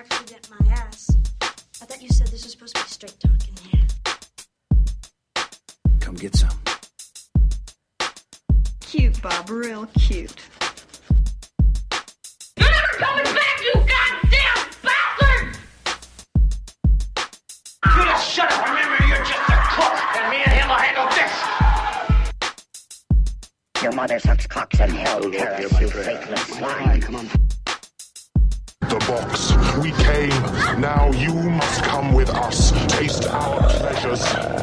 actually get my ass. I thought you said this was supposed to be straight talking here. Come get some. Cute, Bob, real cute. You're never coming back, you goddamn bastard! You just shut up. Remember, you're just a cook, and me and him will handle this. Your mother sucks cocks in hell, Paris, you faithless swine. Come on. The box. We came. Now you must come with us. Taste our pleasures.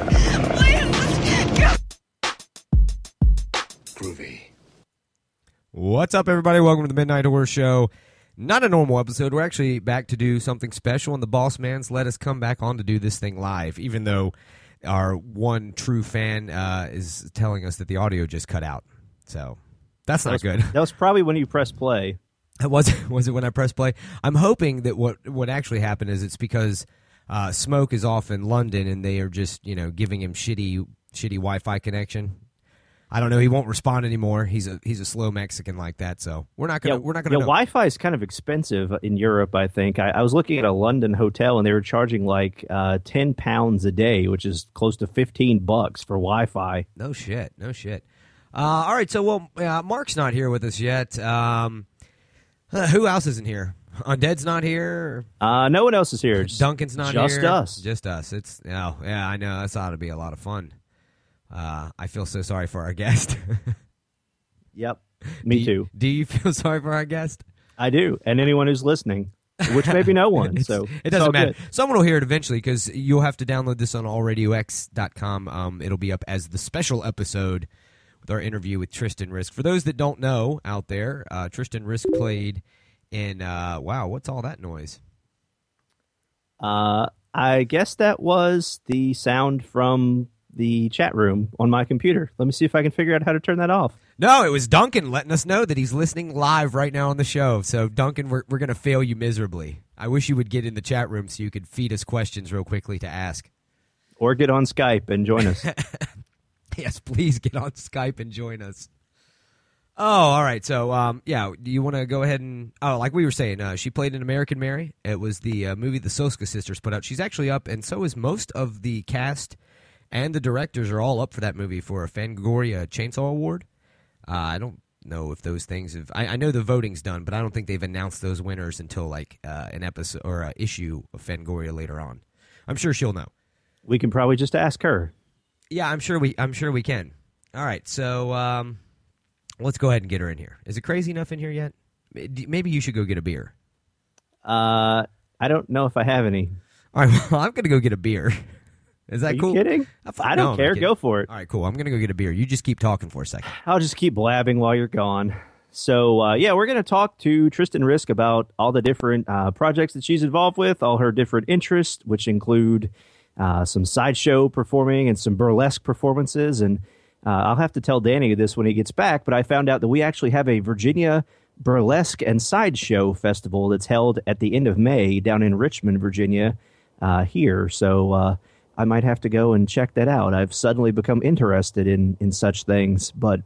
Groovy. What's up, everybody? Welcome to the Midnight Horror Show. Not a normal episode. We're actually back to do something special, and the boss man's let us come back on to do this thing live, even though our one true fan is telling us that the audio just cut out. So that's not good. That was probably when you pressed play. Was it when I pressed play? I'm hoping that what actually happened is it's because Smoke is off in London and they are just giving him shitty Wi-Fi connection. I don't know. He won't respond anymore. He's a slow Mexican like that. So we're not gonna know. Wi-Fi is kind of expensive in Europe. I think I was looking at a London hotel and they were charging like £10 a day, which is close to $15 for Wi-Fi. No shit. All right. So Mark's not here with us yet. Who else isn't here? Undead's not here. No one else is here. Duncan's not here. Just us. Just us. It's yeah. I know. That's ought to be a lot of fun. I feel so sorry for our guest. Yep. Me too. Do you feel sorry for our guest? I do, and anyone who's listening, which may be no one. So it doesn't matter. Good. Someone will hear it eventually because you'll have to download this on allradiox.com. It'll be up as the special episode with our interview with Tristan Risk. For those that don't know out there, Tristan Risk played in wow, what's all that noise? I guess that was the sound from the chat room on my computer. Let me see if I can figure out how to turn that off. No, it was Duncan letting us know that he's listening live right now on the show. So, Duncan, we're going to fail you miserably. I wish you would get in the chat room so you could feed us questions real quickly to ask. Or get on Skype and join us. Yes, please get on Skype and join us. Oh, all right. So, do you want to go ahead and... Oh, like we were saying, she played in American Mary. It was the movie the Soska sisters put out. She's actually up, and so is most of the cast and the directors are all up for that movie for a Fangoria Chainsaw Award. I don't know if those things have... I know the voting's done, but I don't think they've announced those winners until like an episode or an issue of Fangoria later on. I'm sure she'll know. We can probably just ask her. Yeah, I'm sure we can. All right, so let's go ahead and get her in here. Is it crazy enough in here yet? Maybe you should go get a beer. I don't know if I have any. All right, well, I'm going to go get a beer. Is that cool? Are you kidding? I don't care. Go for it. All right, cool. I'm going to go get a beer. You just keep talking for a second. I'll just keep blabbing while you're gone. So, we're going to talk to Tristan Risk about all the different projects that she's involved with, all her different interests, which include some sideshow performing and some burlesque performances. And I'll have to tell Danny this when he gets back, but I found out that we actually have a Virginia Burlesque and Sideshow Festival that's held at the end of May down in Richmond, Virginia, here. So I might have to go and check that out. I've suddenly become interested in such things. But,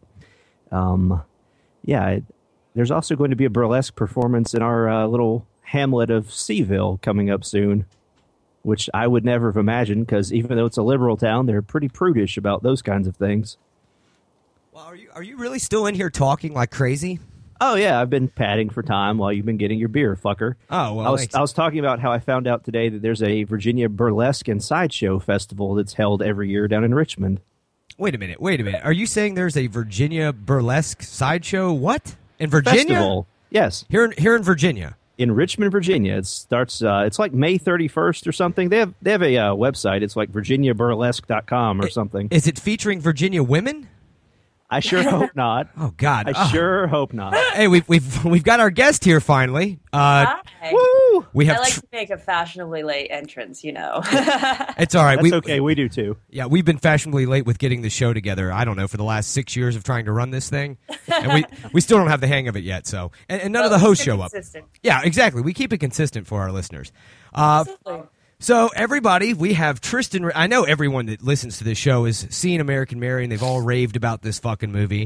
there's also going to be a burlesque performance in our little hamlet of Seaville coming up soon, which I would never have imagined because even though it's a liberal town, they're pretty prudish about those kinds of things. Well, are you really still in here talking like crazy? Oh, yeah, I've been padding for time while you've been getting your beer, fucker. Oh, well, I was talking about how I found out today that there's a Virginia Burlesque and Sideshow Festival that's held every year down in Richmond. Wait a minute. Are you saying there's a Virginia Burlesque Sideshow? What? In Virginia? Festival, yes. Here in Virginia? In Richmond, Virginia. It starts, it's like May 31st or something. They have a website. It's like virginiaburlesque.com or something. Is it featuring Virginia women? I sure hope not. Oh God! I sure hope not. Hey, we've got our guest here finally. Hi. Woo! We have I like to make a fashionably late entrance. It's all right. That's okay. We do too. Yeah, we've been fashionably late with getting the show together. I don't know, for the last 6 years of trying to run this thing, and we still don't have the hang of it yet. So, and none of the hosts show up. Yeah, exactly. We keep it consistent for our listeners. So, everybody, we have Tristan. I know everyone that listens to this show has seen American Mary, and they've all raved about this fucking movie.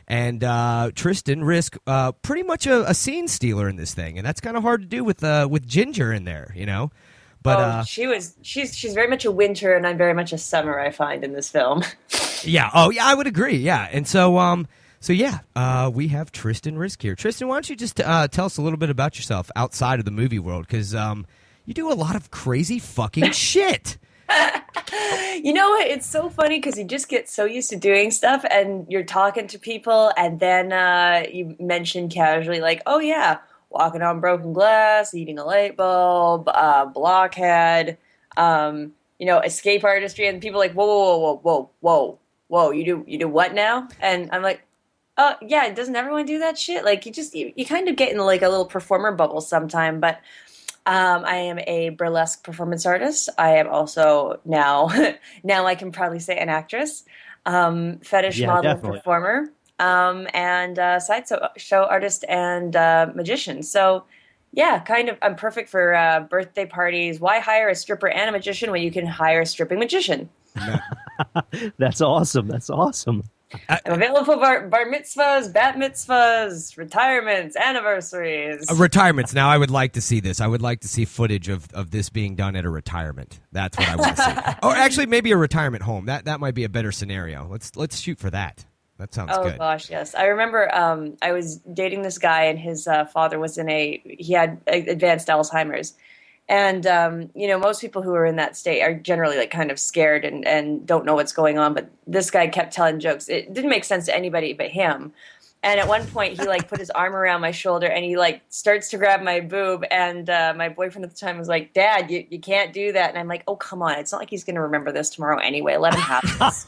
And Tristan Risk, pretty much a scene stealer in this thing, and that's kind of hard to do with Ginger in there, you know. But she's very much a winter, and I'm very much a summer. I find in this film. Yeah. Oh, yeah. I would agree. Yeah. And so, we have Tristan Risk here. Tristan, why don't you just tell us a little bit about yourself outside of the movie world? Because you do a lot of crazy fucking shit. You know what? It's so funny because you just get so used to doing stuff, and you're talking to people, and then you mention casually, like, "Oh yeah, walking on broken glass, eating a light bulb, blockhead." Escape artistry, and people are like, whoa, you do what now? And I'm like, oh yeah, doesn't everyone do that shit? Like you kind of get in like a little performer bubble sometime. But I am a burlesque performance artist. I am also now I can proudly say an actress, fetish model, and performer, and sideshow artist and magician. So. Yeah, kind of. I'm perfect for birthday parties. Why hire a stripper and a magician when you can hire a stripping magician? That's awesome. I'm available for bar mitzvahs, bat mitzvahs, retirements, anniversaries. Retirements. Now, I would like to see this. I would like to see footage of this being done at a retirement. That's what I want to see. Or actually, maybe a retirement home. That might be a better scenario. Let's shoot for that. That sounds good. Oh, gosh, yes. I remember I was dating this guy, and his father was he had advanced Alzheimer's. And, most people who are in that state are generally like kind of scared and don't know what's going on. But this guy kept telling jokes. It didn't make sense to anybody but him. And at one point, he like put his arm around my shoulder, and he like starts to grab my boob. And my boyfriend at the time was like, "Dad, you can't do that." And I'm like, "Oh, come on. It's not like he's going to remember this tomorrow anyway. Let him have this."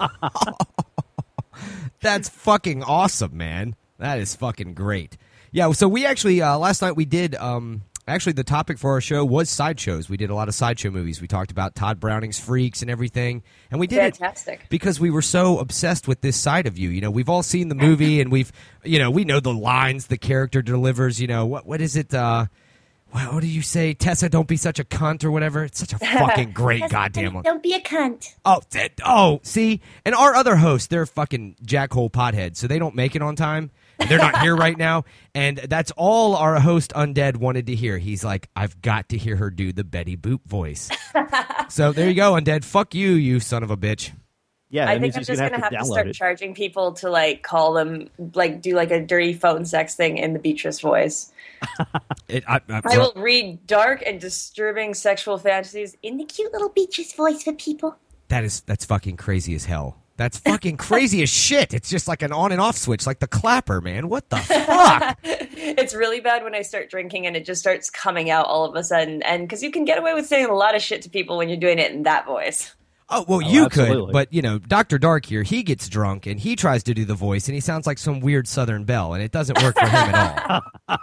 That's fucking awesome, man. That is fucking great. Yeah, so we actually, last night we did, actually the topic for our show was sideshows. We did a lot of sideshow movies. We talked about Todd Browning's Freaks and everything. And we did Fantastic. It because we were so obsessed with this side of you. You know, we've all seen the movie, and we know the lines the character delivers. You know, what is it, what do you say? Tessa, don't be such a cunt or whatever. It's such a fucking great goddamn one. Don't be a cunt. See? And our other hosts, they're fucking jackhole potheads, so they don't make it on time. They're not here right now. And that's all our host Undead wanted to hear. He's like, I've got to hear her do the Betty Boop voice. So there you go, Undead. Fuck you, you son of a bitch. Yeah, I think I'm just going to have to start charging people to like call them, like do like a dirty phone sex thing in the Beatrice voice. I will read dark and disturbing sexual fantasies in the cute little Beatrice voice for people. That's fucking crazy as hell. That's fucking crazy as shit. It's just like an on and off switch, like the clapper, man. What the fuck? It's really bad when I start drinking and it just starts coming out all of a sudden. And because you can get away with saying a lot of shit to people when you're doing it in that voice. Oh, well, you absolutely. could, but, Dr. Dark here, he gets drunk, and he tries to do the voice, and he sounds like some weird Southern belle, and it doesn't work for him at all.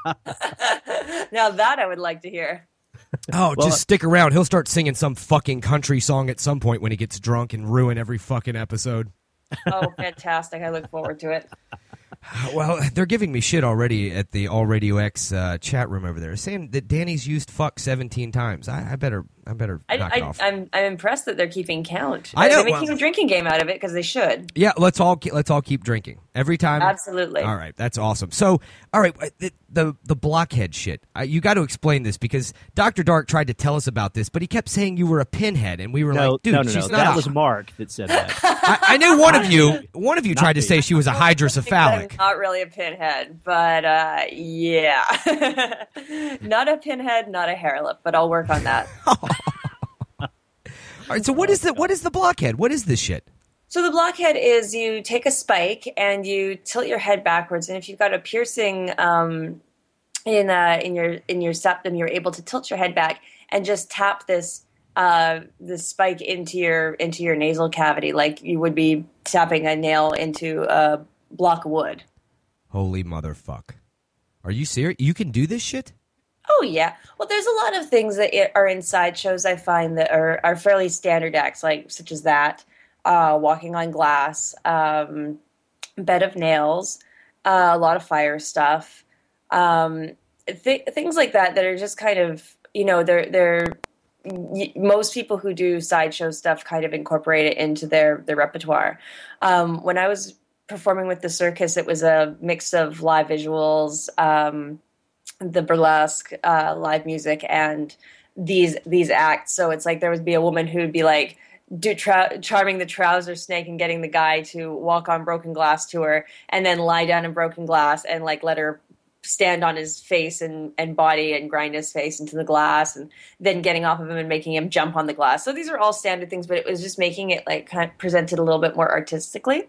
Now that I would like to hear. Oh, well, just stick around. He'll start singing some fucking country song at some point when he gets drunk and ruin every fucking episode. Oh, fantastic. I look forward to it. Well, they're giving me shit already at the All Radio X chat room over there, saying that Danny's used fuck 17 times. I better knock it off. I'm impressed that they're keeping count. I know. They're making a drinking game out of it because they should. Yeah, let's all keep drinking every time. Absolutely. All right, that's awesome. So, all right, the blockhead shit. You got to explain this because Dr. Dark tried to tell us about this, but he kept saying you were a pinhead, and we were like, dude, she's not. That was Mark that said that. I knew one of you tried to say she was a hydrocephalic. I'm not really a pinhead, but yeah. Not a pinhead, not a hair lip, but I'll work on that. All right, so what is the blockhead? What is this shit? So the blockhead is you take a spike and you tilt your head backwards, and if you've got a piercing in your septum, you're able to tilt your head back and just tap this spike into your nasal cavity, like you would be tapping a nail into a block of wood. Holy motherfuck! Are you serious? You can do this shit? Oh, yeah. Well, there's a lot of things that are in sideshows I find that are fairly standard acts, like such as that, walking on glass, bed of nails, a lot of fire stuff, things like that are just kind of, they're most people who do sideshow stuff kind of incorporate it into their repertoire. When I was performing with the circus, it was a mix of live visuals, the burlesque, live music, and these acts. So it's like there would be a woman who would be like charming the trouser snake and getting the guy to walk on broken glass to her, and then lie down in broken glass and like let her stand on his face and body and grind his face into the glass, and then getting off of him and making him jump on the glass. So these are all standard things, but it was just making it like kind of presented a little bit more artistically.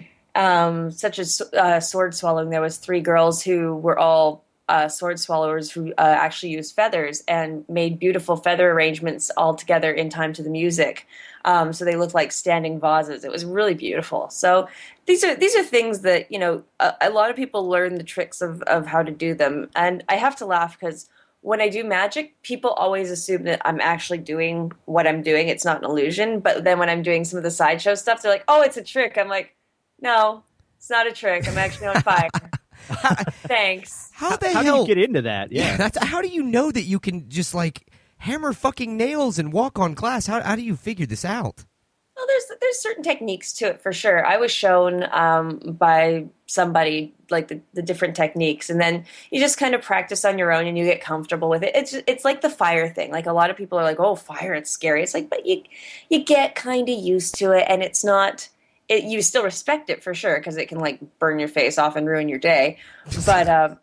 Such as sword swallowing. There was 3 girls who were all sword swallowers who actually used feathers and made beautiful feather arrangements all together in time to the music. So they looked like standing vases. It was really beautiful. So these are things that, you know, a lot of people learn the tricks of how to do them. And I have to laugh because when I do magic, people always assume that I'm actually doing what I'm doing. It's not an illusion. But then when I'm doing some of the sideshow stuff, they're like, oh, it's a trick. I'm like, no, it's not a trick. I'm actually on fire. Thanks. How the How hell do you get into that? Yeah. how do you know that you can just like hammer fucking nails and walk on glass? How do you figure this out? Well, there's certain techniques to it for sure. I was shown by somebody like the different techniques, and then you just kind of practice on your own and you get comfortable with it. It's like the fire thing. Like a lot of people are like, oh, fire, it's scary. It's like, but you get kind of used to it, and it's not. You still respect it for sure because it can like burn your face off and ruin your day, but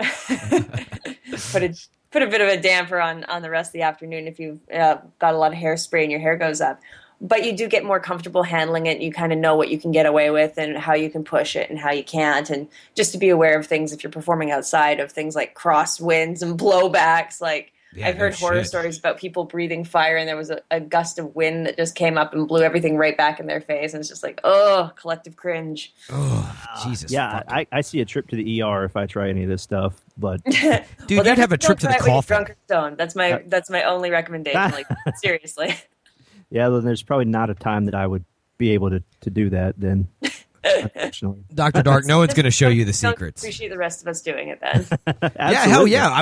put a bit of a damper on the rest of the afternoon if you've got a lot of hairspray and your hair goes up. But you do get more comfortable handling it. You kind of know what you can get away with and how you can push it and how you can't. And just to be aware of things if you're performing outside, of things like crosswinds and blowbacks. Like I've heard horror stories about people breathing fire, and there was a gust of wind that just came up and blew everything right back in their face. And it's just like, oh, collective cringe. Oh, Jesus. Yeah, I see a trip to the ER if I try any of this stuff. But dude, you'd have a trip to the coffin. Drunk or stoned. That's my only recommendation. Like seriously. Yeah, then there's probably not a time that I would be able to do that then. Unfortunately. Dr. Dark, no one's going to show you the secrets. Appreciate the rest of us doing it then. Yeah, hell yeah.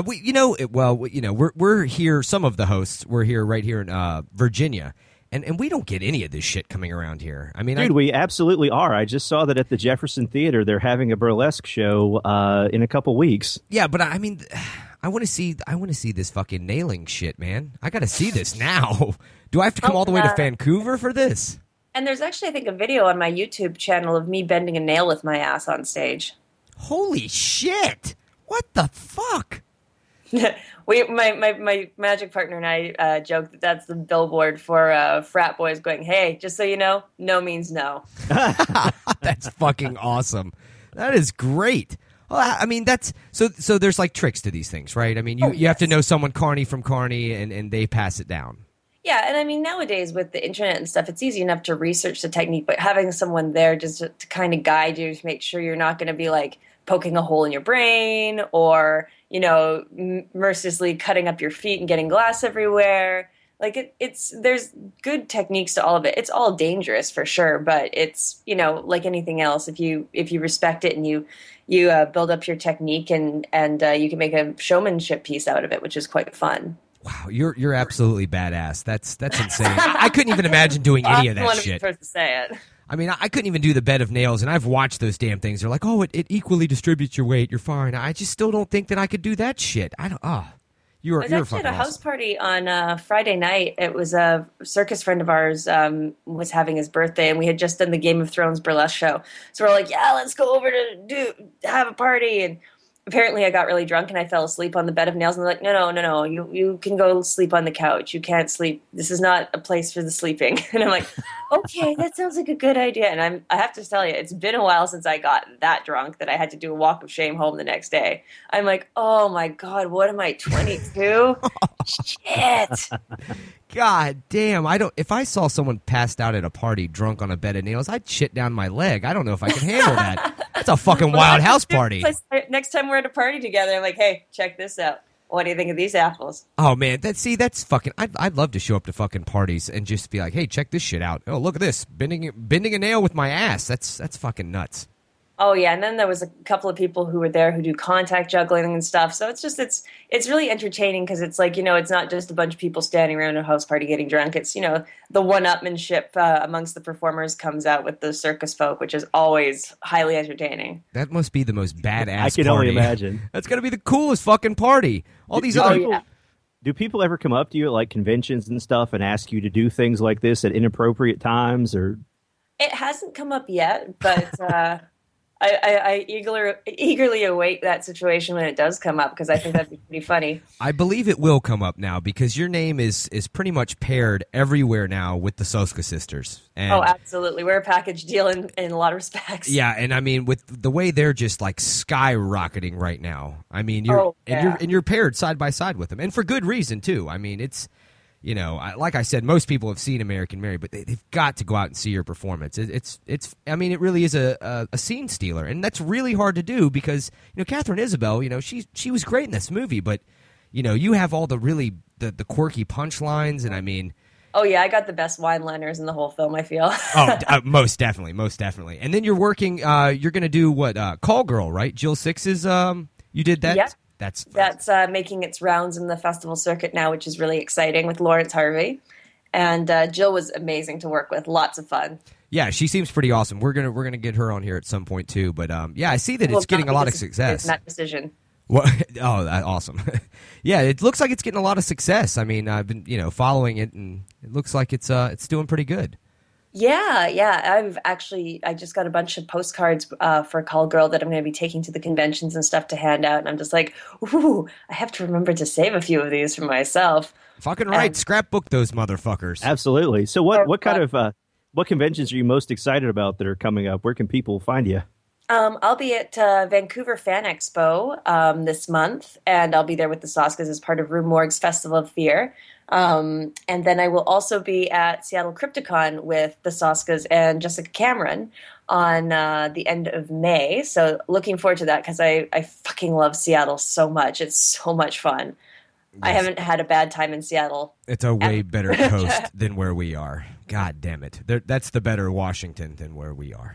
We're here, some of the hosts, we're here right here in Virginia, and we don't get any of this shit coming around here. I mean, dude, we absolutely are. I just saw that at the Jefferson Theater, they're having a burlesque show in a couple weeks. Yeah, but I mean, I want to see this fucking nailing shit, man. I got to see this now. Do I have to come all the way to Vancouver for this? And there's actually, I think, a video on my YouTube channel of me bending a nail with my ass on stage. Holy shit! What the fuck? My magic partner and I joke that that's the billboard for frat boys going, hey, just so you know, no means no. That's fucking awesome. That is great. Well, I mean, that's so there's like tricks to these things, right? I mean, you have to know someone Carney from Carney, and they pass it down. Yeah, and I mean, nowadays with the internet and stuff, it's easy enough to research the technique, but having someone there just to kind of guide you to make sure you're not going to be like poking a hole in your brain or, you know, mercilessly cutting up your feet and getting glass everywhere. Like there's good techniques to all of it. It's all dangerous for sure, but it's, you know, like anything else, if you respect it and you build up your technique and you can make a showmanship piece out of it, which is quite fun. Wow, you're absolutely badass. That's insane. I couldn't even imagine doing any of that shit. I want to be the first to say it. I mean, I couldn't even do the bed of nails, and I've watched those damn things. They're like, oh, it equally distributes your weight. You're fine. I just still don't think that I could do that shit. I don't. You're actually fucking at a house party on Friday night. It was a circus friend of ours was having his birthday, and we had just done the Game of Thrones burlesque show. So we're like, yeah, let's go over to have a party. And apparently I got really drunk and I fell asleep on the bed of nails. And they're like, no, you can go sleep on the couch. You can't sleep. This is not a place for the sleeping. And I'm like, okay, that sounds like a good idea. And I have to tell you, it's been a while since I got that drunk that I had to do a walk of shame home the next day. I'm like, oh my God, what am I, 22? Shit. God damn, if I saw someone passed out at a party drunk on a bed of nails, I'd shit down my leg. I don't know if I can handle that. That's a fucking wild house party. Next time we're at a party together, I'm like, hey, check this out. What do you think of these apples? Oh man, that's fucking. I'd love to show up to fucking parties and just be like, hey, check this shit out. Oh, look at this, bending a nail with my ass. That's fucking nuts. Oh yeah, and then there was a couple of people who were there who do contact juggling and stuff. So it's really entertaining because it's like, it's not just a bunch of people standing around a house party getting drunk. It's, the one-upmanship amongst the performers comes out with the circus folk, which is always highly entertaining. That must be the most badass I can party. only imagine. That's going to be the coolest fucking party. All these other Oh yeah. Do people ever come up to you at like conventions and stuff and ask you to do things like this at inappropriate times? Or It hasn't come up yet, but I eagerly await that situation when it does come up because I think that'd be pretty funny. I believe it will come up now because your name is pretty much paired everywhere now with the Soska sisters. And Oh, absolutely. We're a package deal in a lot of respects. yeah, and I mean with the way they're just like skyrocketing right now. I mean, you're paired side by side with them, and for good reason too. I mean, it's like I said, most people have seen American Mary, but they've got to go out and see your performance. It's. I mean, it really is a scene stealer, and that's really hard to do because Catherine Isabel, she was great in this movie, but you have all the really the quirky punchlines, and I mean. Oh yeah, I got the best wine-liners in the whole film, I feel. Most definitely. And then you're working. You're going to do what? Call Girl, right? Jill Six's. You did that. Yeah. That's making its rounds in the festival circuit now, which is really exciting with Lawrence Harvey. And Jill was amazing to work with. Lots of fun. Yeah, she seems pretty awesome. We're gonna get her on here at some point too. But yeah, I see that it's getting a lot of success. That decision. What? Oh, awesome. Yeah, it looks like it's getting a lot of success. I mean, I've been following it, and it looks like it's doing pretty good. Yeah. I just got a bunch of postcards for Call Girl that I'm going to be taking to the conventions and stuff to hand out. And I'm just like, ooh, I have to remember to save a few of these for myself. Fucking right. Scrapbook those motherfuckers. absolutely. So what kind of what conventions are you most excited about that are coming up? Where can people find you? I'll be at Vancouver Fan Expo this month, and I'll be there with the Soskas as part of Rue Morgue's Festival of Fear. And then I will also be at Seattle Crypticon with the Soskas and Jessica Cameron on the end of May. So looking forward to that because I fucking love Seattle so much. It's so much fun. Yes. I haven't had a bad time in Seattle. It's a way better coast than where we are. God damn it. That's the better Washington than where we are.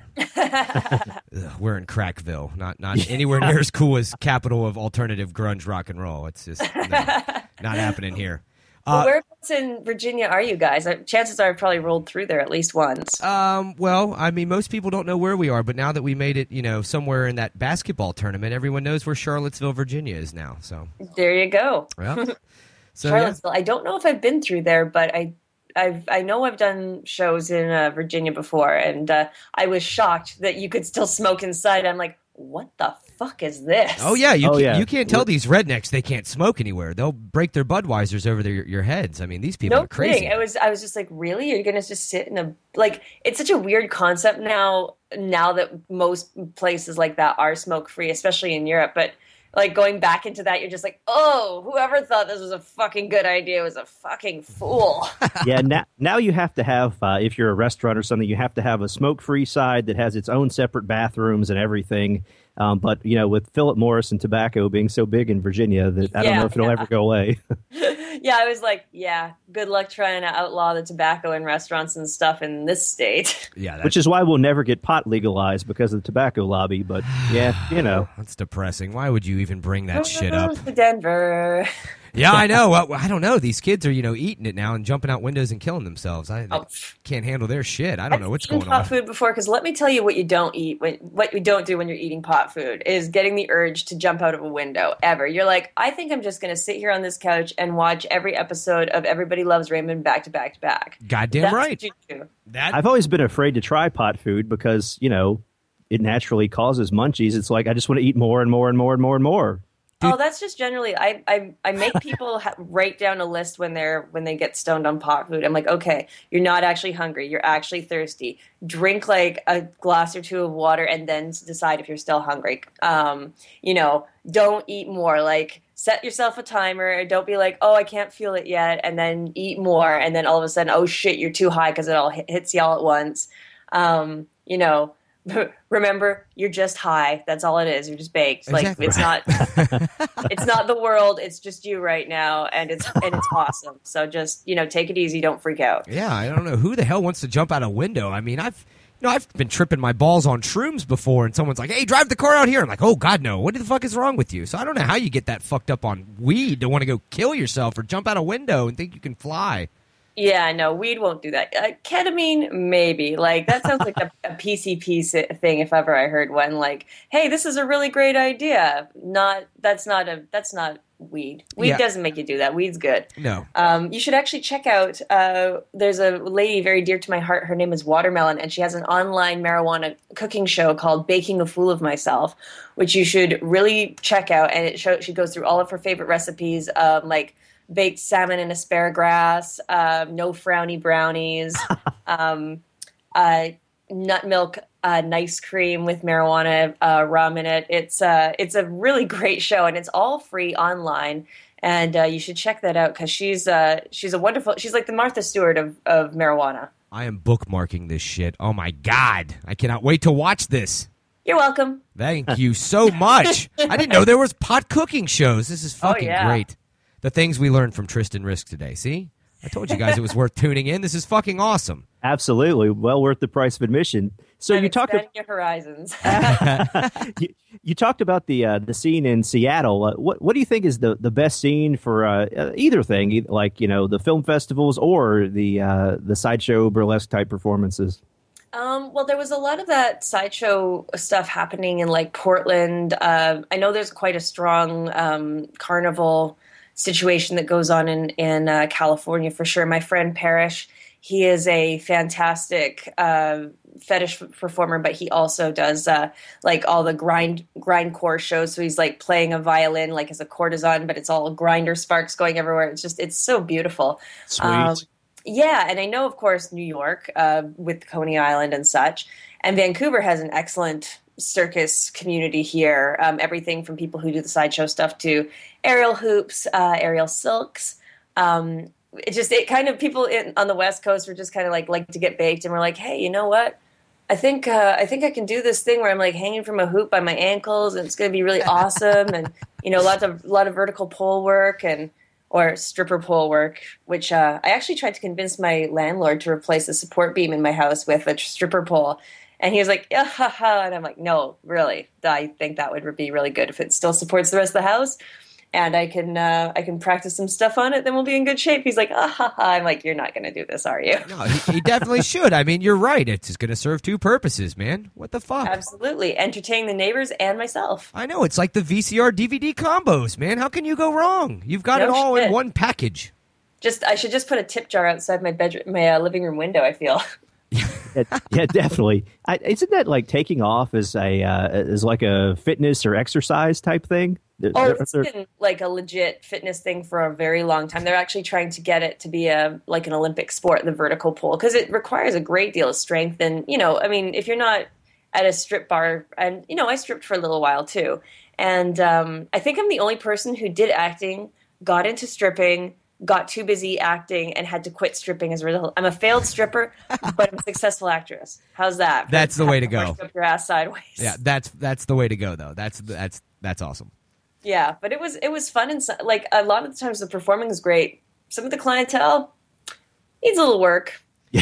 Ugh, we're in Crackville, not anywhere near as cool as capital of alternative grunge rock and roll. It's just not happening here. Whereabouts in Virginia are you guys? Chances are I've probably rolled through there at least once. Well, I mean, most people don't know where we are, but now that we made it, somewhere in that basketball tournament, everyone knows where Charlottesville, Virginia is now. So there you go. Well, so Charlottesville. Yeah. I don't know if I've been through there, but I know I've done shows in Virginia before, and I was shocked that you could still smoke inside. I'm like, what the fuck is this? Oh yeah, you can't tell these rednecks they can't smoke anywhere. They'll break their Budweisers over your heads. I mean, these people are crazy. Kidding. I was just like, really? You're gonna just sit in a it's such a weird concept now that most places like that are smoke free, especially in Europe. But like going back into that, you're just like, oh, whoever thought this was a fucking good idea was a fucking fool. Yeah, now you have to have, if you're a restaurant or something, you have to have a smoke-free side that has its own separate bathrooms and everything. But, with Philip Morris and tobacco being so big in Virginia, that I don't know if it'll ever go away. Yeah, I was like, good luck trying to outlaw the tobacco in restaurants and stuff in this state. Yeah, which is why we'll never get pot legalized because of the tobacco lobby. But that's depressing. Why would you even bring that shit up? To Denver. Yeah, I know. Well, I don't know. These kids are, eating it now and jumping out windows and killing themselves. I can't handle their shit. I don't know what's going on. Pot food before, because let me tell you what you don't eat. What you don't do when you're eating pot food is getting the urge to jump out of a window ever. You're like, I think I'm just going to sit here on this couch and watch every episode of Everybody Loves Raymond back to back to back. Goddamn That's right. What you do. I've always been afraid to try pot food because, it naturally causes munchies. It's like I just want to eat more and more and more and more and more. Dude. Oh, that's just generally. I make people write down a list when they get stoned on pot food. I'm like, okay, you're not actually hungry. You're actually thirsty. Drink like a glass or two of water and then decide if you're still hungry. Don't eat more. Like, set yourself a timer. Don't be like, oh, I can't feel it yet, and then eat more, and then all of a sudden, oh shit, you're too high because it all hits you all at once. Remember, you're just high. That's all it is. You're just baked. Exactly. Like it's not the world. It's just you right now, and it's awesome. So just take it easy. Don't freak out. Yeah, I don't know who the hell wants to jump out a window. I mean, No, I've been tripping my balls on shrooms before, and someone's like, "Hey, drive the car out here." I'm like, "Oh God, no! What the fuck is wrong with you?" So I don't know how you get that fucked up on weed to want to go kill yourself or jump out a window and think you can fly. Yeah, no, weed won't do that. Ketamine, maybe. Like, that sounds like a PCP thing if ever I heard one. Like, hey, this is a really great idea. That's not weed. Weed Yeah. doesn't make you do that. Weed's good. No. You should actually check out, there's a lady very dear to my heart. Her name is Watermelon, and she has an online marijuana cooking show called Baking a Fool of Myself, which you should really check out. And she goes through all of her favorite recipes, like baked salmon and asparagus, no frowny brownies, nut milk nice cream with marijuana rum in it. It's a really great show, and it's all free online. And you should check that out because she's a wonderful. She's like the Martha Stewart of marijuana. I am bookmarking this shit. Oh my God, I cannot wait to watch this. You're welcome. Thank you so much. I didn't know there was pot cooking shows. This is fucking yeah. great. The things we learned from Tristan Risk today. See? I told you guys it was worth tuning in. This is fucking awesome. Absolutely. Well worth the price of admission. So And you talked expand your horizons. you talked about the scene in Seattle. What do you think is the best scene for either thing, like, you know, the film festivals or the sideshow burlesque type performances? Well, there was a lot of that sideshow stuff happening in like Portland. I know there's quite a strong carnival situation that goes on in California for sure. My friend Parrish, he is a fantastic fetish performer, but he also does like all the grindcore shows. So he's like playing a violin like as a courtesan, but it's all grinder sparks going everywhere. It's so beautiful. Sweet. Yeah, and I know, of course, New York with Coney Island and such, and Vancouver has an excellent circus community here. Everything from people who do the sideshow stuff to aerial hoops, aerial silks. It kind of people on the West Coast were just kind of like to get baked, and we're like, hey, you know what? I think I can do this thing where I'm like hanging from a hoop by my ankles, and it's going to be really awesome. And you know, a lot of vertical pole work or stripper pole work, which I actually tried to convince my landlord to replace the support beam in my house with a stripper pole. And he was like, yeah, ha, ha. And I'm like, no, really. I think that would be really good if it still supports the rest of the house. And I can practice some stuff on it, then we'll be in good shape. He's like, ah, ha, ha. I'm like, you're not going to do this, are you? No, he definitely should. I mean, you're right. It's just going to serve two purposes, man. What the fuck? Absolutely. Entertain the neighbors and myself. I know. It's like the VCR DVD combos, man. How can you go wrong? You've got it all in one package. I should just put a tip jar outside my bedroom, my living room window, I feel. Yeah, definitely. Isn't that like taking off as like a fitness or exercise type thing? It's been like a legit fitness thing for a very long time. They're actually trying to get it to be like an Olympic sport, the vertical pole, because it requires a great deal of strength. And, you know, I mean, if you're not at a strip bar, and, you know, I stripped for a little while too. And I think I'm the only person who did acting, got into stripping, got too busy acting, and had to quit stripping as a result. I'm a failed stripper, but I'm a successful actress. How's that? That's the way to go. Push up your ass sideways. Yeah, that's the way to go, though. That's awesome. Yeah, but it was fun, and like a lot of the times the performing is great. Some of the clientele needs a little work.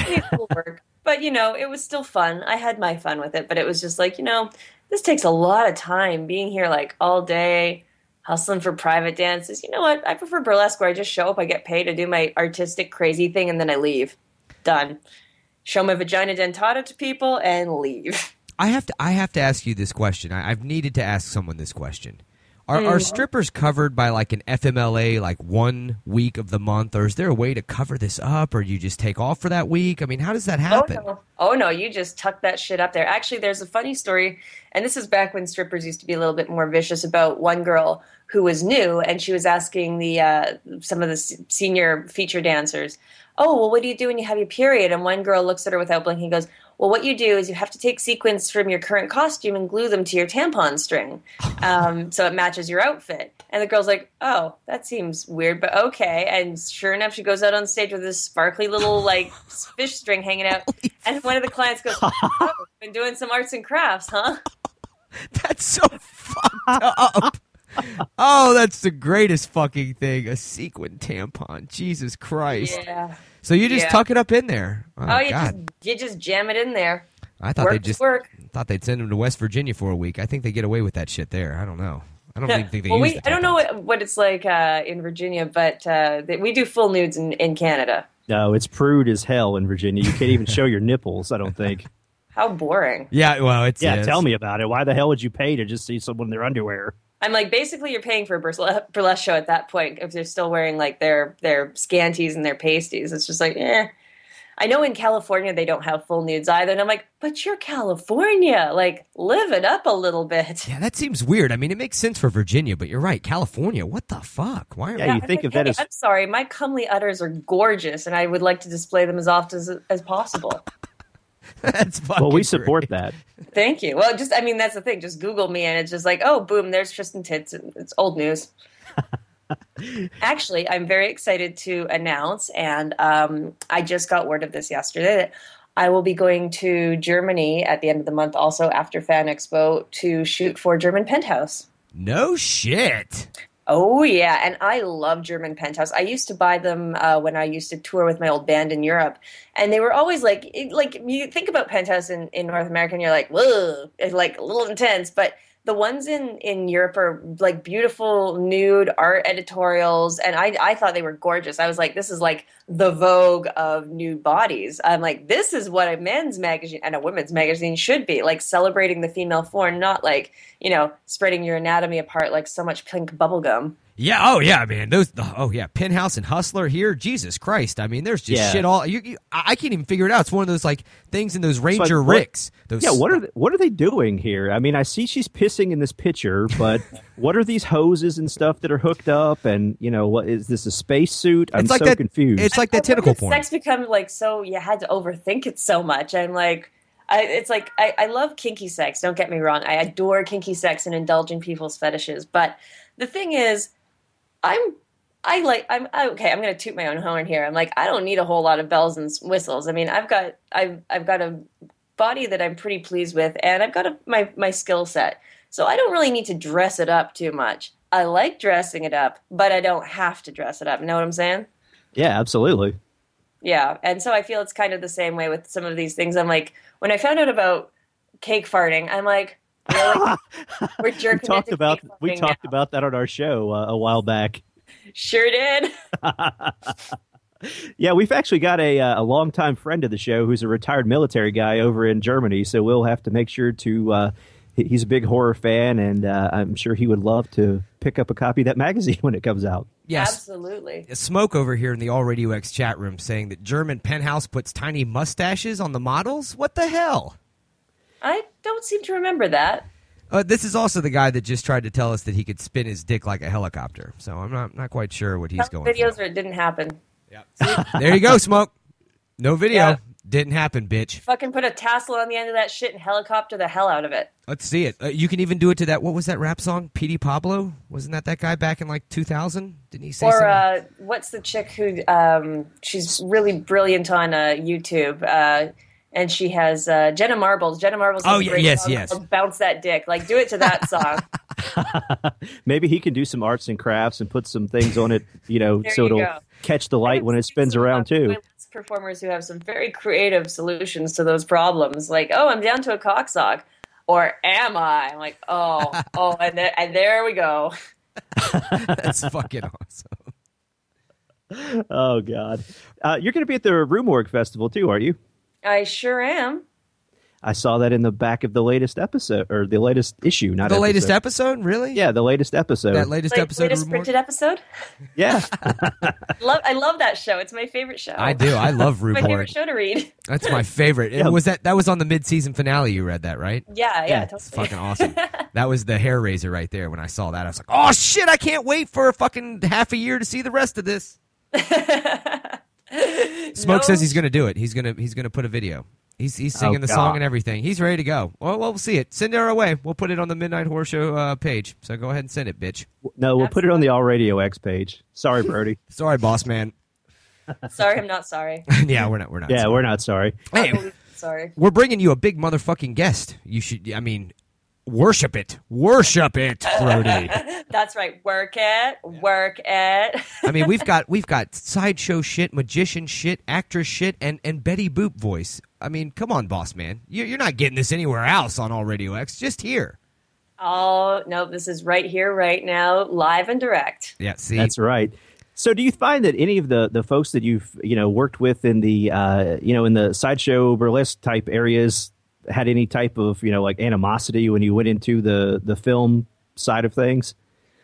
But you know, it was still fun. I had my fun with it, but it was just like, you know, this takes a lot of time being here like all day, hustling for private dances. You know what? I prefer burlesque where I just show up, I get paid to do my artistic crazy thing, and then I leave. Done. Show my vagina dentata to people and leave. I have to ask you this question. I've needed to ask someone this question. Are strippers covered by like an FMLA like 1 week of the month, or is there a way to cover this up, or you just take off for that week? I mean, how does that happen? Oh no, you just tuck that shit up there. Actually, there's a funny story, and this is back when strippers used to be a little bit more vicious, about one girl who was new, and she was asking some of the senior feature dancers, oh, well, what do you do when you have your period? And one girl looks at her without blinking and goes, well, what you do is you have to take sequins from your current costume and glue them to your tampon string so it matches your outfit. And the girl's like, oh, that seems weird, but okay. And sure enough, she goes out on stage with this sparkly little like fish string hanging out. And one of the clients goes, oh, been doing some arts and crafts, huh? That's so fucked up. Oh, that's the greatest fucking thing. A sequin tampon. Jesus Christ. Yeah. So you just tuck it up in there. Oh, you God. just jam it in there. I thought Work. thought they'd send him to West Virginia for a week. I think they get away with that shit there. I don't know. I don't even think they well, use the I don't know tampons. what it's like in Virginia, but we do full nudes in Canada. No, it's prude as hell in Virginia. You can't even show your nipples, I don't think. How boring. Yeah, well, it's Tell me about it. Why the hell would you pay to just see someone in their underwear? I'm like, basically, you're paying for a burlesque show at that point if they're still wearing like their scanties and their pasties. It's just like, eh. I know in California they don't have full nudes either, and I'm like, but you're California, like live it up a little bit. Yeah, that seems weird. I mean, it makes sense for Virginia, but you're right, California. What the fuck? Why are Yeah, you think of that as I'm sorry, my comely udders are gorgeous, and I would like to display them as often as possible. That's fucking well, we support great. that. Thank you. Well, I mean, that's the thing. Just Google me, and it's just like, oh, boom, there's Tristan Tits. It's old news. Actually, I'm very excited to announce, and I just got word of this yesterday, that I will be going to Germany at the end of the month, also after Fan Expo, to shoot for German Penthouse. No shit. Oh, yeah, and I love German Penthouse. I used to buy them when I used to tour with my old band in Europe, and they were always like you think about Penthouse in North America, and you're like, whoa, it's like a little intense, but the ones in Europe are like beautiful nude art editorials, and I thought they were gorgeous. I was like, this is like the Vogue of nude bodies. I'm like, this is what a men's magazine and a women's magazine should be, like celebrating the female form, not like, spreading your anatomy apart like so much pink bubblegum. Yeah, oh yeah, man. Penthouse and Hustler here. Jesus Christ. I mean, there's just shit all. I can't even figure it out. It's one of those like things in those Ranger Ricks. What are they doing here? I mean, I see she's pissing in this picture, but what are these hoses and stuff that are hooked up? And what is this, a space suit? I'm like so that, confused. It's like that tentacle porn. Sex become like so you had to overthink it so much. I'm like. I love kinky sex. Don't get me wrong. I adore kinky sex and indulging people's fetishes. But the thing is, I'm okay. I'm going to toot my own horn here. I'm like, I don't need a whole lot of bells and whistles. I mean, I've got a body that I'm pretty pleased with, and I've got my skill set. So I don't really need to dress it up too much. I like dressing it up, but I don't have to dress it up. You know what I'm saying? Yeah, absolutely. Yeah, and so I feel it's kind of the same way with some of these things. I'm like, when I found out about cake farting, I'm like, really? We're jerking. We talked about that on our show a while back. Sure did. Yeah, we've actually got a longtime friend of the show who's a retired military guy over in Germany, so we'll have to make sure to. He's a big horror fan, and I'm sure he would love to pick up a copy of that magazine when it comes out. Yes. Absolutely. Smoke over here in the All Radio X chat room saying that German Penthouse puts tiny mustaches on the models? What the hell? I don't seem to remember that. This is also the guy that just tried to tell us that he could spin his dick like a helicopter. So I'm not quite sure what he's going videos for. where it didn't happen. Yep. There you go, Smoke. No video. Yeah. Didn't happen, bitch. Fucking put a tassel on the end of that shit and helicopter the hell out of it. Let's see it. You can even do it to that. What was that rap song? P.D. Pablo? Wasn't that guy back in like 2000? Didn't he say something? Or what's the chick who she's really brilliant on YouTube, and she has Jenna Marbles. Jenna Marbles. Oh, has a great yes, song yes. called Bounce That Dick. Like, do it to that song. Maybe he can do some arts and crafts and put some things on it, There so you it'll go. catch the light when it spins around too. Performers who have some very creative solutions to those problems, like, oh, I'm down to a cock sock, or am I? I'm like, and there we go. That's fucking awesome. Oh God, you're going to be at the Rue Morgue Festival too, aren't you? I sure am. I saw that in the back of the latest episode, or the latest issue, not The episode. latest episode? Really? Yeah, the latest episode. That latest episode latest of Rue Morgue? printed episode. Yeah. I love that show. It's my favorite show. I do. I love Rue my Morgue. favorite show to read. That's my favorite. Yeah. That was on the mid-season finale. You read that, right? Yeah, It's totally. fucking awesome. That was the hair raiser right there. When I saw that, I was like, "Oh shit! I can't wait for a fucking half a year to see the rest of this." Smoke says he's going to do it. He's going to put a video. He's singing the song and everything. He's ready to go. Well, we'll see it. Send it our way. We'll put it on the Midnight Horror Show page. So go ahead and send it, bitch. No, we'll put it on the All Radio X page. Sorry, Brody. Sorry, boss man. Sorry, I'm not sorry. Yeah, we're not. Yeah, sorry. we're not sorry. Hey, Sorry. we're bringing you a big motherfucking guest. You should. I mean, Worship it, Brody. That's right. Work it. I mean, we've got sideshow shit, magician shit, actress shit, and Betty Boop voice. I mean, come on, boss man. You're not getting this anywhere else on All Radio X. Just here. Oh no, this is right here, right now, live and direct. Yeah, see, That's right. So, do you find that any of the folks that you've worked with in the in the sideshow burlesque type areas had any type of like animosity when you went into the film side of things?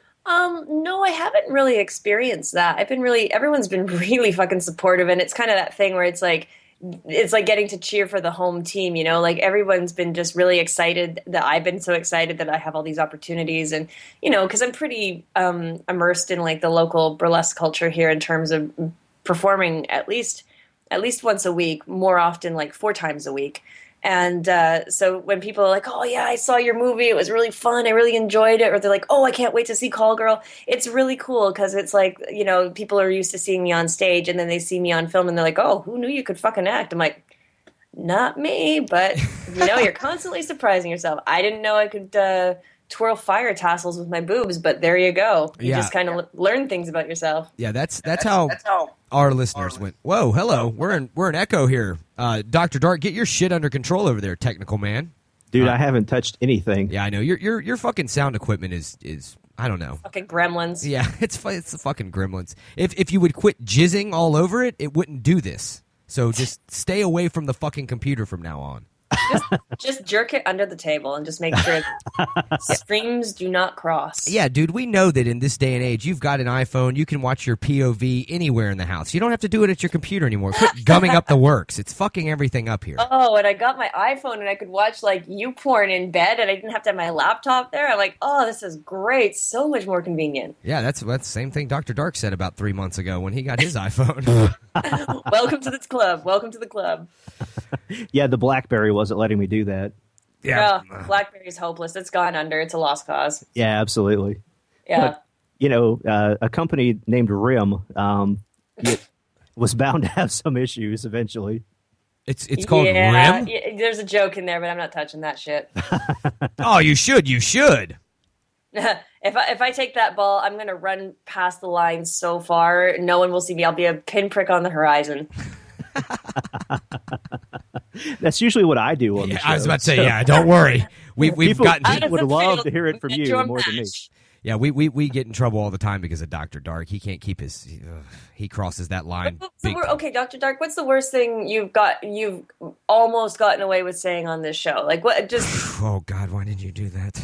No, I haven't really experienced that. Everyone's been really fucking supportive, and it's kind of that thing where it's like getting to cheer for the home team, like everyone's been just really excited that I've been so excited that I have all these opportunities. And, cause I'm pretty, immersed in like the local burlesque culture here in terms of performing at least once a week, more often, like 4 times a week. And so when people are like, oh, yeah, I saw your movie. It was really fun. I really enjoyed it. Or they're like, oh, I can't wait to see Call Girl. It's really cool because it's like, people are used to seeing me on stage and then they see me on film and they're like, oh, who knew you could fucking act? I'm like, not me. But, you're constantly surprising yourself. I didn't know I could twirl fire tassels with my boobs, but there you go. You just kind of learn things about yourself. Yeah, that's how our listeners went. Whoa, hello, we're in echo here. Dr. Dark, get your shit under control over there, technical man. Dude, I haven't touched anything. Yeah, I know your fucking sound equipment is I don't know. Fucking gremlins. Yeah, it's the fucking gremlins. If you would quit jizzing all over it, it wouldn't do this. So just stay away from the fucking computer from now on. Just jerk it under the table and just make sure streams do not cross. Yeah, dude, we know that in this day and age, you've got an iPhone. You can watch your POV anywhere in the house. You don't have to do it at your computer anymore. Quit gumming up the works. It's fucking everything up here. Oh, and I got my iPhone and I could watch like YouPorn in bed and I didn't have to have my laptop there. I'm like, oh, this is great. So much more convenient. Yeah, that's the same thing Dr. Dark said about 3 months ago when he got his iPhone. Welcome to this club. Welcome to the club. Yeah, the BlackBerry wasn't letting me do that. Yeah, BlackBerry's hopeless. It's gone under. It's a lost cause. Yeah, absolutely. Yeah. But, a company named RIM was bound to have some issues eventually. It's called RIM? Yeah, there's a joke in there, but I'm not touching that shit. Oh, you should. You should. If I take that ball, I'm going to run past the line so far, no one will see me. I'll be a pinprick on the horizon. That's usually what I do on the show. I was about to say, yeah, don't worry. We've people gotten would love to hear it from you more than me. Yeah, we get in trouble all the time because of Dr. Dark. He can't keep his he crosses that line. Okay, Dr. Dark, what's the worst thing you've almost gotten away with saying on this show? Like what just Oh God, why did you do that?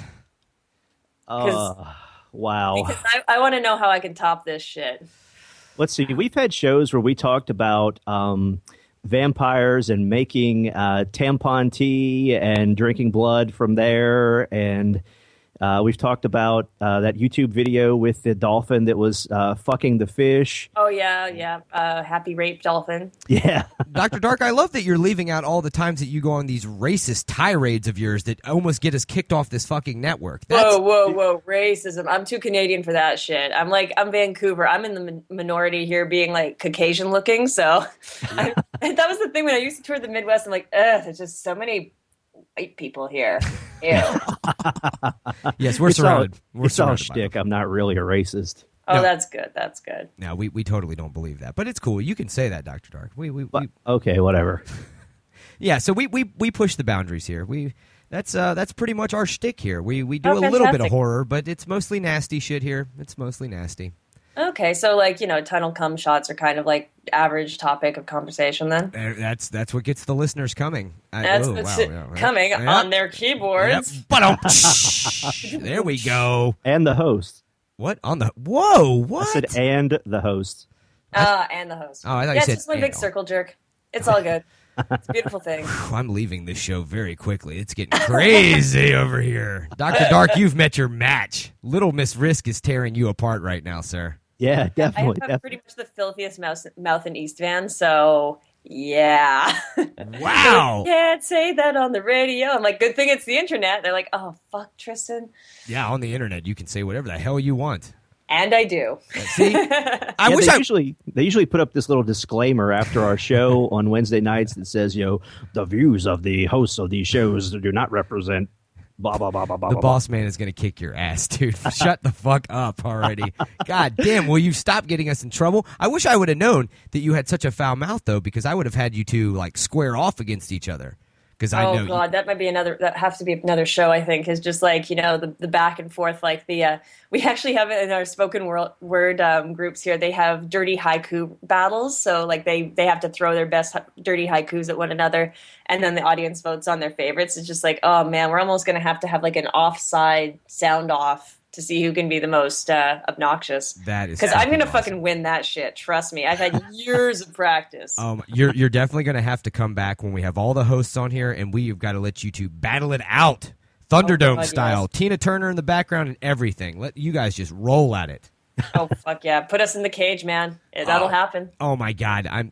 Wow. Because I want to know how I can top this shit. Let's see. We've had shows where we talked about vampires and making tampon tea and drinking blood from there. And we've talked about that YouTube video with the dolphin that was fucking the fish. Oh, yeah. Happy rape dolphin. Yeah. Dr. Dark, I love that you're leaving out all the times that you go on these racist tirades of yours that almost get us kicked off this fucking network. Whoa. Racism. I'm too Canadian for that shit. I'm Vancouver. I'm in the minority here being like Caucasian looking. So that was the thing when I used to tour the Midwest. I'm like, there's just so many white people here. Ew. Yes, we're surrounded. It's all shtick. I'm not really a racist. Oh, No. That's good. That's good. No, we totally don't believe that, but it's cool. You can say that, Dr. Dark. We Okay, whatever. yeah. So we push the boundaries here. That's pretty much our shtick here. We do Oh, a little bit of fantastic. horror, but it's mostly nasty shit here. It's mostly nasty. Okay, so like, tunnel cum shots are kind of like average topic of conversation then? That's what gets the listeners coming. That's coming on their keyboards. Yep. Ba-dum. There we go. And the host. What on the? Whoa! What? I said and the host. And the host. Oh, I thought you yeah, said it's just one big anal. circle jerk. It's all good. It's a beautiful thing. I'm leaving this show very quickly. It's getting crazy over here. Dr. Dark, you've met your match. Little Miss Risk is tearing you apart right now, sir. Yeah, definitely. I have pretty much the filthiest mouth in East Van, so yeah. Wow. Can't say that on the radio. I'm like, good thing it's the internet. They're like, oh, fuck, Tristan. Yeah, on the internet, you can say whatever the hell you want. And I do. See? I wish they usually put up this little disclaimer after our show on Wednesday nights that says, the views of the hosts of these shows do not represent Blah, blah, blah, blah, blah, The blah, boss man is going to kick your ass, dude. Shut the fuck up already. God damn, will you stop getting us in trouble? I wish I would have known that you had such a foul mouth, though, because I would have had you two, like, square off against each other. Because I know God, that might be that has to be another show, I think, is just like, the back and forth, like we actually have it in our spoken word groups here. They have dirty haiku battles. So like they have to throw their best dirty haikus at one another. And then the audience votes on their favorites. It's just like, oh man, we're almost going to have like an offside sound off to see who can be the most obnoxious. That is because I'm going to awesome. fucking win that shit. Trust me. I've had years of practice. You're definitely going to have to come back when we have all the hosts on here, and we've got to let you two battle it out, Thunderdome God, style. yes. Tina Turner in the background and everything. Let you guys just roll at it. Oh fuck yeah! Put us in the cage, man. That'll happen. Oh my God! I'm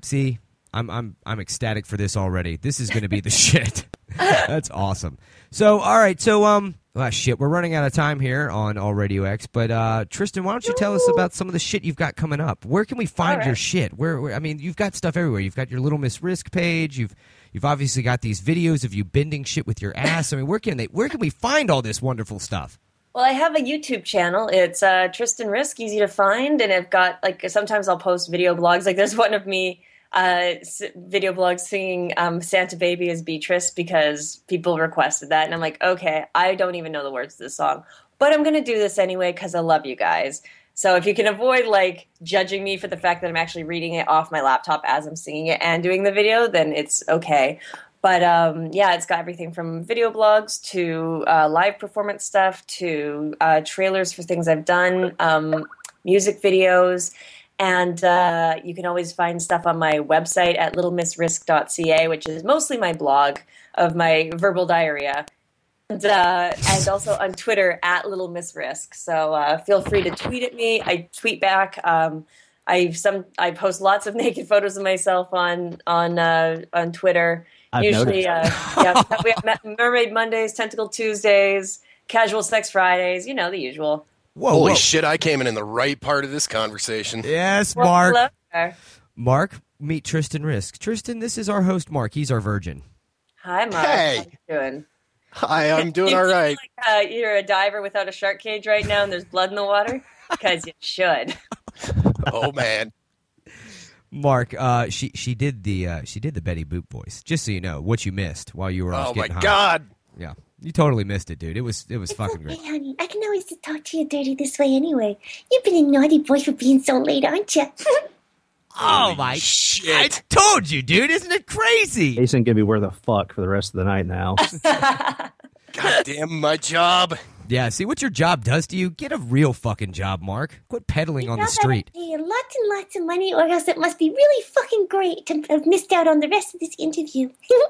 ecstatic for this already. This is going to be the shit. That's awesome. So all right, so shit, we're running out of time here on All Radio X. But Tristan, why don't you tell us about some of the shit you've got coming up? Where can we find your shit? Where I mean, you've got stuff everywhere. You've got your Little Miss Risk page. You've obviously got these videos of you bending shit with your ass. I mean, where can we find all this wonderful stuff? Well, I have a YouTube channel. It's Tristan Risk, easy to find, and I've got sometimes I'll post video blogs. Like there's one of me video blogs singing Santa Baby as Beatrice because people requested that, and I'm like, okay, I don't even know the words to this song, but I'm going to do this anyway because I love you guys. So if you can avoid judging me for the fact that I'm actually reading it off my laptop as I'm singing it and doing the video, then it's okay. But it's got everything from video blogs to live performance stuff to trailers for things I've done, music videos. And you can always find stuff on my website at littlemissrisk.ca, which is mostly my blog of my verbal diarrhea. And also on Twitter at Little Miss Risk. So feel free to tweet at me. I tweet back. I post lots of naked photos of myself on Twitter. Usually, we have Mermaid Mondays, Tentacle Tuesdays, Casual Sex Fridays. The usual. Holy shit! I came in the right part of this conversation. Yes, Mark. Hello there. Mark, meet Tristan Risk. Tristan, this is our host, Mark. He's our virgin. Hi, Mark. Hey. How you doing? Hi, I'm doing all right. Like, you're a diver without a shark cage right now, and there's blood in the water because you should. Oh man. Mark, she did the Betty Boop voice. Just so you know, what you missed while you were off getting high. Oh my God. Yeah, you totally missed it, dude. It was fucking great. Hey, honey, I can always just talk to you dirty this way anyway. You've been a naughty boy for being so late, aren't you? Oh my shit! I told you, dude. Isn't it crazy? Jason gonna be where the fuck for the rest of the night now. God damn my job. Yeah, see what your job does to you? Get a real fucking job, Mark. Quit peddling on the street. Pay you lots and lots of money, or else it must be really fucking great to have missed out on the rest of this interview.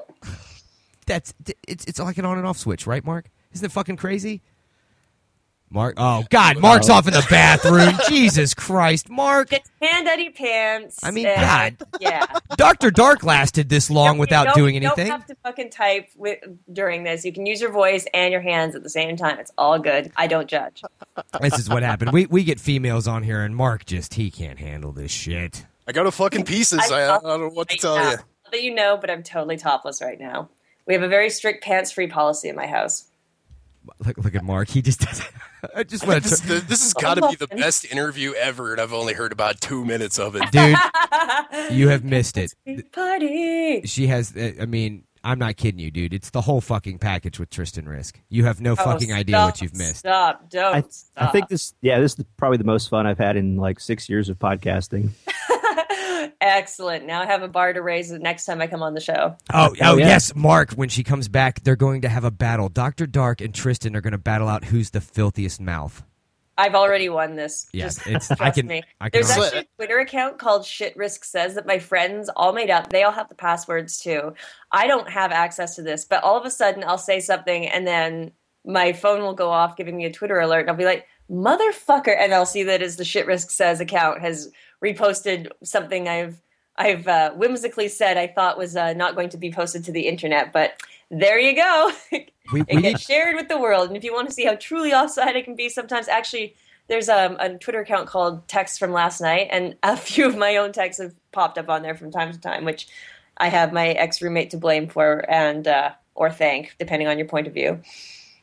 It's like an on and off switch, right, Mark? Isn't it fucking crazy? Mark, oh God, Mark's off in the bathroom. Jesus Christ, Mark! Get your hand out of your pants. I mean, God. Yeah. Dr. Dark lasted this long without doing anything. You don't have to fucking type during this. You can use your voice and your hands at the same time. It's all good. I don't judge. This is what happened. We get females on here, and Mark he can't handle this shit. I go to fucking pieces. I don't know what to tell you. Not that you know, but I'm totally topless right now. We have a very strict pants-free policy in my house. Look at Mark. He just doesn't. I just want to. This has got to be the best interview ever, and I've only heard about 2 minutes of it. Dude, you have missed it. Party. She has. I mean, I'm not kidding you, dude. It's the whole fucking package with Tristan Risk. You have no fucking idea what you've missed. Stop! Don't. I think this is probably the most fun I've had in 6 years of podcasting. Excellent. Now I have a bar to raise the next time I come on the show. Oh yeah. Yes, Mark. When she comes back, they're going to have a battle. Dr. Dark and Tristan are going to battle out who's the filthiest mouth. I've already won this. Yes, Just I trust can. me. I can. There's actually a Twitter account called Shit Risk Says that my friends all made up. They all have the passwords too. I don't have access to this, but all of a sudden I'll say something and then my phone will go off giving me a Twitter alert and I'll be like, motherfucker, and I'll see that it's the Shit Risk Says account has reposted something I've whimsically said I thought was not going to be posted to the internet, but there you go. It gets shared with the world. And if you want to see how truly offside I can be sometimes, actually, there's a Twitter account called Texts from Last Night, and a few of my own texts have popped up on there from time to time, which I have my ex-roommate to blame for and or thank, depending on your point of view.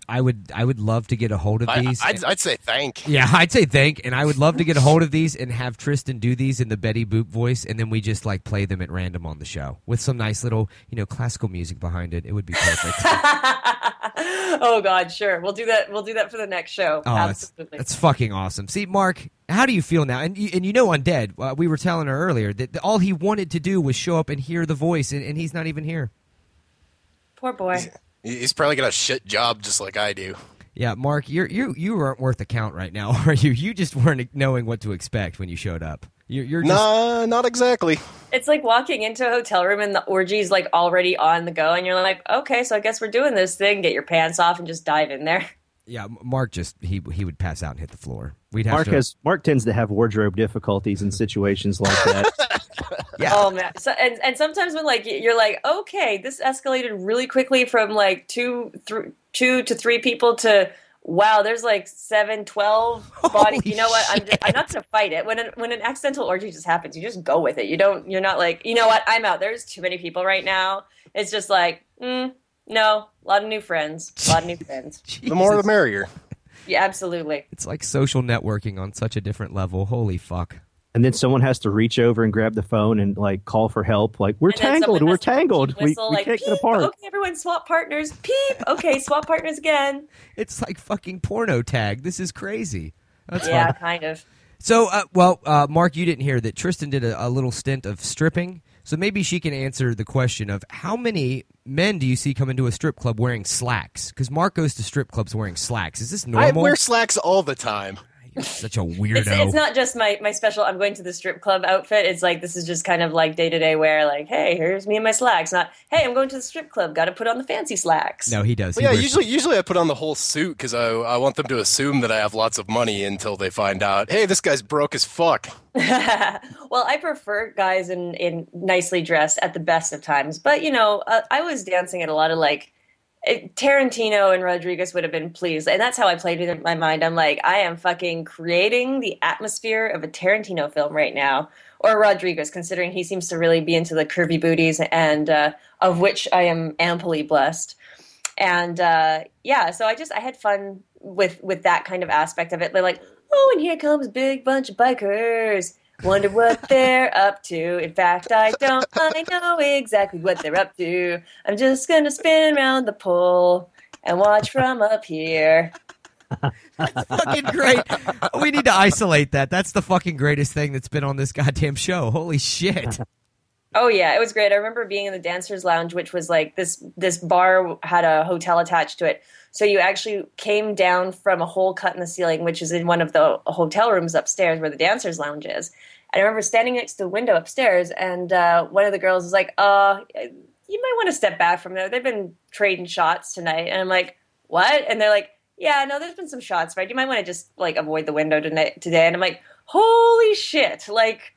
I would love to get a hold of these. I'd say thank. Yeah, I'd say thank, and I would love to get a hold of these and have Tristan do these in the Betty Boop voice, and then we just like play them at random on the show with some nice little, classical music behind it. It would be perfect. Oh God, sure. We'll do that. We'll do that for the next show. Oh, Absolutely. that's fucking awesome. See, Mark, how do you feel now? And Undead, we were telling her earlier that all he wanted to do was show up and hear the voice, and he's not even here. Poor boy. He's probably got a shit job just like I do. Yeah, Mark, you aren't worth a count right now, are you? You just weren't knowing what to expect when you showed up. You're just... Nah, not exactly. It's like walking into a hotel room and the orgy's like already on the go, and you're like, okay, so I guess we're doing this thing. Get your pants off and just dive in there. Yeah, Mark he would pass out and hit the floor. Mark tends to have wardrobe difficulties in situations like that. Yeah. Oh man. So and sometimes when like you're like, okay, this escalated really quickly from like two to three people to wow, there's like 7, 12 bodies. You know what? I'm not going to fight it. When an accidental orgy just happens, you just go with it. You're not like, you know what? I'm out. There's too many people right now. It's just like, no, a lot of new friends. The more the merrier. Yeah, absolutely. It's like social networking on such a different level. Holy fuck. And then someone has to reach over and grab the phone and like call for help. Like, we're tangled. We whistle, can't get apart. Okay, everyone swap partners. Peep. Okay, swap partners again. It's like fucking porno tag. This is crazy. That's yeah, fun. kind of. So, Mark, you didn't hear that Tristan did a little stint of stripping. So maybe she can answer the question of how many men do you see come into a strip club wearing slacks? Because Mark goes to strip clubs wearing slacks. Is this normal? I wear slacks all the time. You're such a weirdo. It's not just my special I'm going to the strip club outfit. It's like this is just kind of like day-to-day wear. Like, hey, here's me and my slacks. Not, hey, I'm going to the strip club. Got to put on the fancy slacks. No, he does. Well, yeah, usually I put on the whole suit because I want them to assume that I have lots of money until they find out, hey, this guy's broke as fuck. Well, I prefer guys in nicely dressed at the best of times. But, I was dancing at a lot of like, Tarantino and Rodriguez would have been pleased. And that's how I played it in my mind. I'm like, I am fucking creating the atmosphere of a Tarantino film right now. Or Rodriguez, considering he seems to really be into the curvy booties, and of which I am amply blessed. And so I had fun with that kind of aspect of it. They're like, oh, and here comes a big bunch of bikers. Wonder what they're up to. In fact, I don't. I know exactly what they're up to. I'm just going to spin around the pole and watch from up here. That's fucking great. We need to isolate that. That's the fucking greatest thing that's been on this goddamn show. Holy shit. Oh, yeah, it was great. I remember being in the Dancers Lounge, which was like this bar had a hotel attached to it. So you actually came down from a hole cut in the ceiling, which is in one of the hotel rooms upstairs where the Dancers Lounge is. And I remember standing next to the window upstairs, and one of the girls was like, you might want to step back from there. They've been trading shots tonight. And I'm like, what? And they're like, yeah, no, there's been some shots, right? You might want to just like avoid the window today. And I'm like, holy shit. Like,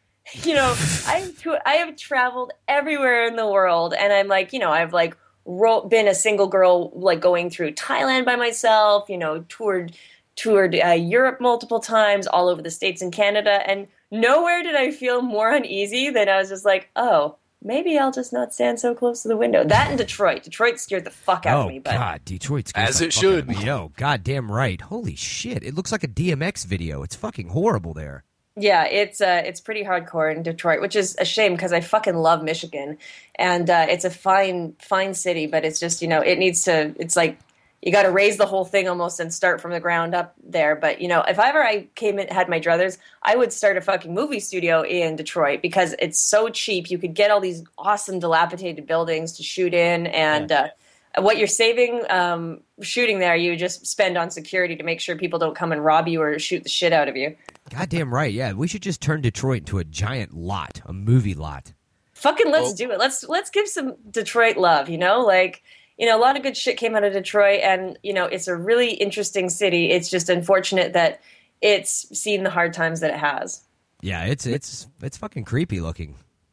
I have traveled everywhere in the world, and I'm like, I've like been a single girl, like going through Thailand by myself, toured Europe multiple times, all over the States and Canada, and nowhere did I feel more uneasy than I was just like, oh, maybe I'll just not stand so close to the window. That and Detroit. Detroit scared the fuck out of me. But God, Detroit scared as the it fuck should. Out of me. Yo, goddamn right. Holy shit. It looks like a DMX video. It's fucking horrible there. yeah, it's pretty hardcore in Detroit, which is a shame because I fucking love Michigan, and it's a fine city, but it's just it needs to. It's like you got to raise the whole thing almost and start from the ground up there. But if I came in had my druthers, I would start a fucking movie studio in Detroit because it's so cheap. You could get all these awesome dilapidated buildings to shoot in, and what you're saving shooting there, you just spend on security to make sure people don't come and rob you or shoot the shit out of you. Goddamn right, yeah. We should just turn Detroit into a giant lot, a movie lot. Fucking let's do it. Let's give some Detroit love, a lot of good shit came out of Detroit, and, it's a really interesting city. It's just unfortunate that it's seen the hard times that it has. Yeah, it's fucking creepy looking.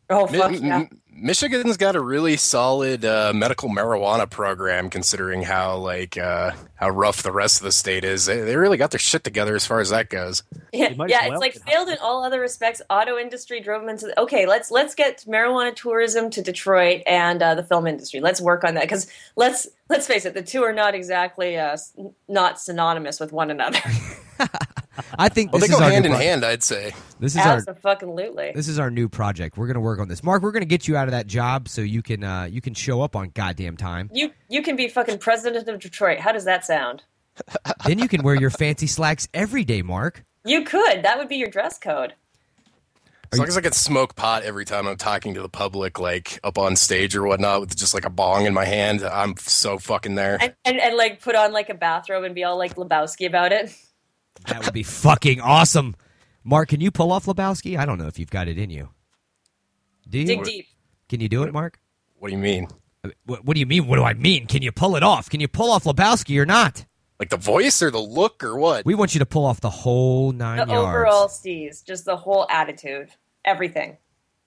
Oh, fuck yeah. Michigan's got a really solid medical marijuana program, considering how rough the rest of the state is. They really got their shit together as far as that goes. Yeah, might yeah, as well it's like get failed in all other respects. Auto industry drove them into okay. Let's get marijuana tourism to Detroit and the film industry. Let's work on that because let's face it, the two are not exactly not synonymous with one another. I think Well, this they is go our hand new in project. hand, I'd say. This is our Absolutely. this is our new project. We're gonna work on this. Mark, we're gonna get you out of that job so you can show up on goddamn time. You can be fucking president of Detroit. How does that sound? Then you can wear your fancy slacks every day, Mark. You could. That would be your dress code. As long as I can smoke pot every time I'm talking to the public, like up on stage or whatnot, with just like a bong in my hand, I'm so fucking there. And like put on like a bathrobe and be all like Lebowski about it. That would be fucking awesome. Mark, can you pull off Lebowski? I don't know if you've got it in you. Do you? Dig deep. Can you do it, Mark? What do you mean? What do you mean? What do I mean? Can you pull it off? Can you pull off Lebowski or not? Like the voice or the look or what? We want you to pull off the whole 9 The yards. overall steez, just the whole attitude, everything.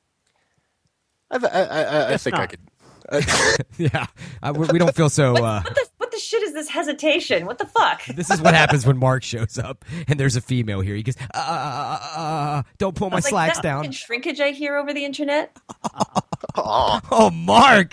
I think I could. Yeah, we don't feel so. What the shit is this hesitation? What the fuck? This is what happens when Mark shows up and there's a female here. He goes, don't pull my It's like slacks that down. fucking shrinkage I hear over the internet. Oh, Mark.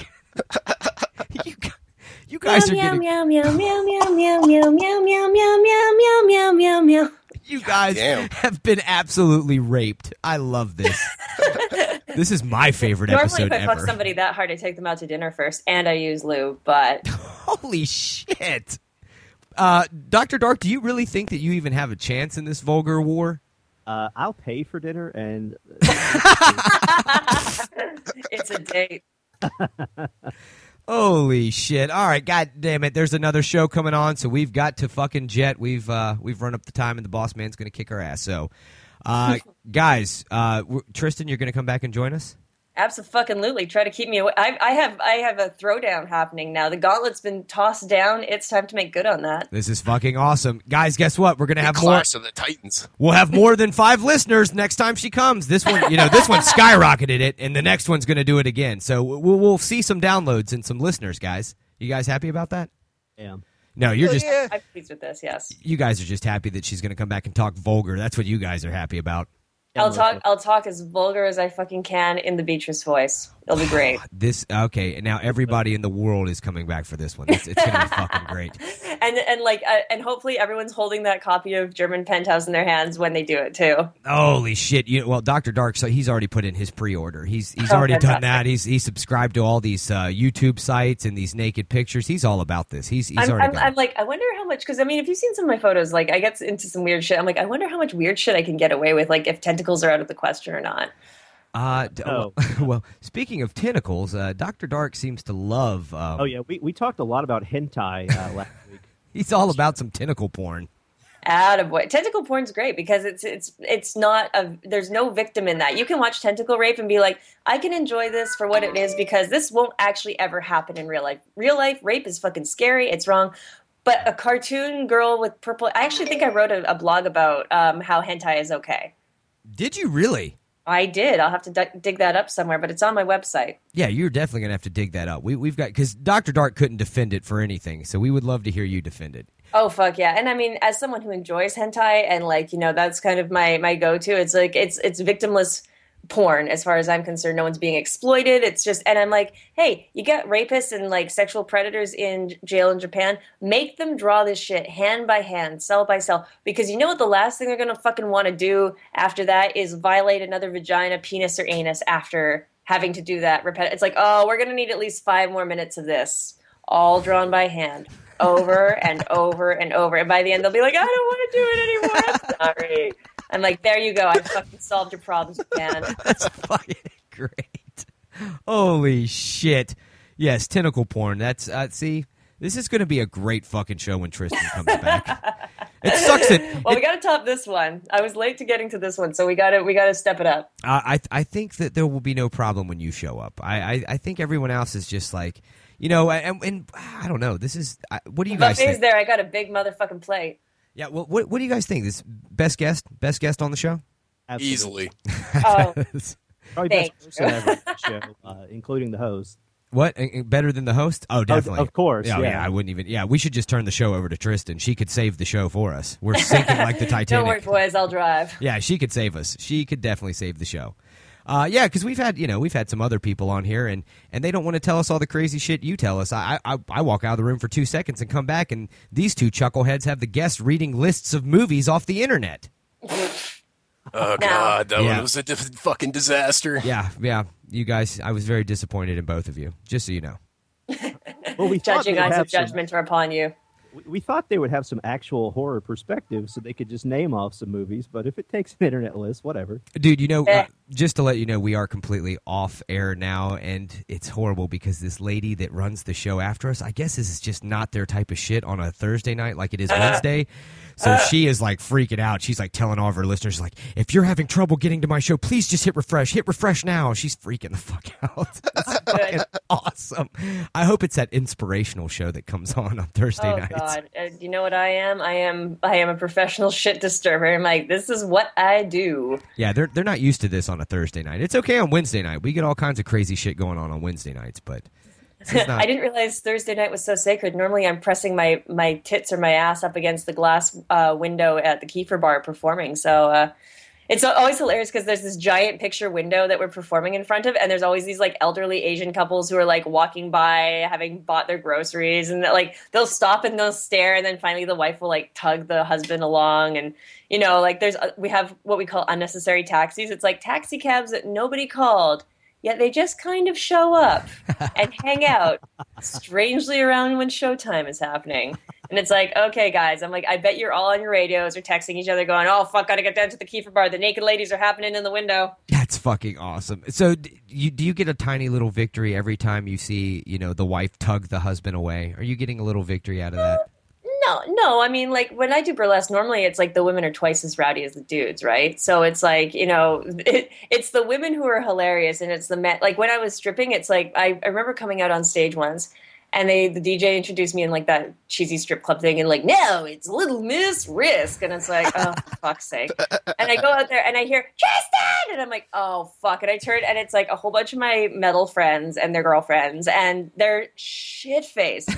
You guys are getting. meow meow meow meow meow meow meow meow meow meow meow meow meow. You guys damn. have been absolutely raped. I love this. This is my favorite Normally, episode if I fuck ever. somebody that hard, I take them out to dinner first, and I use lube. But Holy shit. Dr. Dark, do you really think that you even have a chance in this vulgar war? I'll pay for dinner, and it's a date. Holy shit. All right, god damn it. There's another show coming on, so we've got to fucking jet. We've run up the time and the boss man's going to kick our ass. So, guys, Tristan, you're going to come back and join us? Absolutely. Try to keep me away. I have a throwdown happening now. The gauntlet's been tossed down. It's time to make good on that. This is fucking awesome. Guys, guess what? We're going to have more. Clash of the Titans. We'll have more than 5 listeners next time she comes. This one, this one skyrocketed it, and the next one's going to do it again. So we'll see some downloads and some listeners, guys. You guys happy about that? yeah. No, you're just. I'm pleased with this. Yes. You guys are just happy that she's going to come back and talk vulgar. That's what you guys are happy about. I'll talk as vulgar as I fucking can in the Beatrice voice. It'll be great. Okay, now everybody in the world is coming back for this one. It's going to be fucking great. And hopefully everyone's holding that copy of German Penthouse in their hands when they do it too. Holy shit! Well, Dr. Dark, so he's already put in his pre-order. He's already done that. He's subscribed to all these YouTube sites and these naked pictures. He's all about this. He's already. I'm like, I wonder how much, because I mean, if you've seen some of my photos, like I get into some weird shit. I'm like, I wonder how much weird shit I can get away with, like if tentacles are out of the question or not. Well, speaking of tentacles, Dr. Dark seems to love. Oh yeah, we talked a lot about hentai last week. He's all about some tentacle porn. Attaboy. Tentacle porn's great because it's not there's no victim in that. You can watch tentacle rape and be like, I can enjoy this for what it is because this won't actually ever happen in real life. Real life rape is fucking scary. It's wrong. But a cartoon girl with purple. I actually think I wrote a blog about how hentai is okay. Did you really? I did. I'll have to dig that up somewhere, but it's on my website. Yeah, you're definitely gonna have to dig that up. We've got, because Dr. Dark couldn't defend it for anything, so we would love to hear you defend it. Oh fuck yeah! And I mean, as someone who enjoys hentai and like that's kind of my go-to. It's like it's victimless porn as far as I'm concerned. No one's being exploited. It's just, and I'm like, hey, you got rapists and like sexual predators in jail in Japan. Make them draw this shit hand by hand, cell by cell, because you know what the last thing they're gonna fucking want to do after that is violate another vagina, penis, or anus after having to do that. It's like, oh, we're gonna need at least 5 more minutes of this, all drawn by hand, over and over and over, and by the end they'll be like, I don't want to do it anymore. I'm sorry. I'm like, there you go. I fucking solved your problems, man. That's fucking great. Holy shit. Yes, tentacle porn. That's, see, this is going to be a great fucking show when Tristan comes back. It sucks that... Well, we got to top this one. I was late to getting to this one, so we got to step it up. I think that there will be no problem when you show up. I think everyone else is just like, and I don't know. This is... what do you guys think? Buffet's there. I got a big motherfucking plate. Yeah, well, what do you guys think? This best guest on the show? Easily. Oh, Probably Thank best person ever on the show, including the host. What? Better than the host? Oh, definitely. Of course. Yeah, yeah. I wouldn't even. Yeah, we should just turn the show over to Tristan. She could save the show for us. We're sinking like the Titanic. Don't worry, boys. I'll drive. Yeah, she could save us. She could definitely save the show. Yeah, because we've had some other people on here, and they don't want to tell us all the crazy shit you tell us. I walk out of the room for 2 seconds and come back, and these two chuckleheads have the guests reading lists of movies off the internet. Oh, God, that one was a fucking disaster. Yeah, you guys, I was very disappointed in both of you, just so you know. Well, Judging eyes of judgment are upon you. We thought they would have some actual horror perspective so they could just name off some movies, but if it takes an internet list, whatever. Dude, just to let you know, we are completely off air now, and it's horrible because this lady that runs the show after us, I guess this is just not their type of shit on a Thursday night like it is Wednesday. So she is like freaking out. She's like telling all of her listeners, like, if you're having trouble getting to my show, please just hit refresh now. She's freaking the fuck out. It's fucking awesome. I hope it's that inspirational show that comes on Thursday nights. Oh God, you know what I am? I am a professional shit disturber. I'm like, this is what I do. Yeah, they're not used to this on a Thursday night. It's okay on Wednesday night. We get all kinds of crazy shit going on Wednesday nights, but I didn't realize Thursday night was so sacred. Normally I'm pressing my tits or my ass up against the glass window at the Kiefer Bar performing. So it's always hilarious because there's this giant picture window that we're performing in front of, and there's always these like elderly Asian couples who are like walking by, having bought their groceries, and like they'll stop and they'll stare, and then finally the wife will like tug the husband along, and like we have what we call unnecessary taxis. It's like taxi cabs that nobody called. Yet they just kind of show up and hang out strangely around when showtime is happening. And it's like, okay, guys, I'm like, I bet you're all on your radios or texting each other going, oh, fuck, gotta get down to the Kiefer Bar. The naked ladies are happening in the window. That's fucking awesome. So do you get a tiny little victory every time you see, the wife tug the husband away? Are you getting a little victory out of that? No. I mean, like, when I do burlesque, normally it's like the women are twice as rowdy as the dudes, right? So it's like, it's the women who are hilarious, and it's the men. Like, when I was stripping, it's like, I remember coming out on stage once, and the DJ introduced me in, like, that cheesy strip club thing, and like, no, it's Little Miss Risk. And it's like, oh, for fuck's sake. And I go out there, and I hear, Tristan! And I'm like, oh, fuck. And I turn, and it's like a whole bunch of my metal friends and their girlfriends, and they're shit-faced.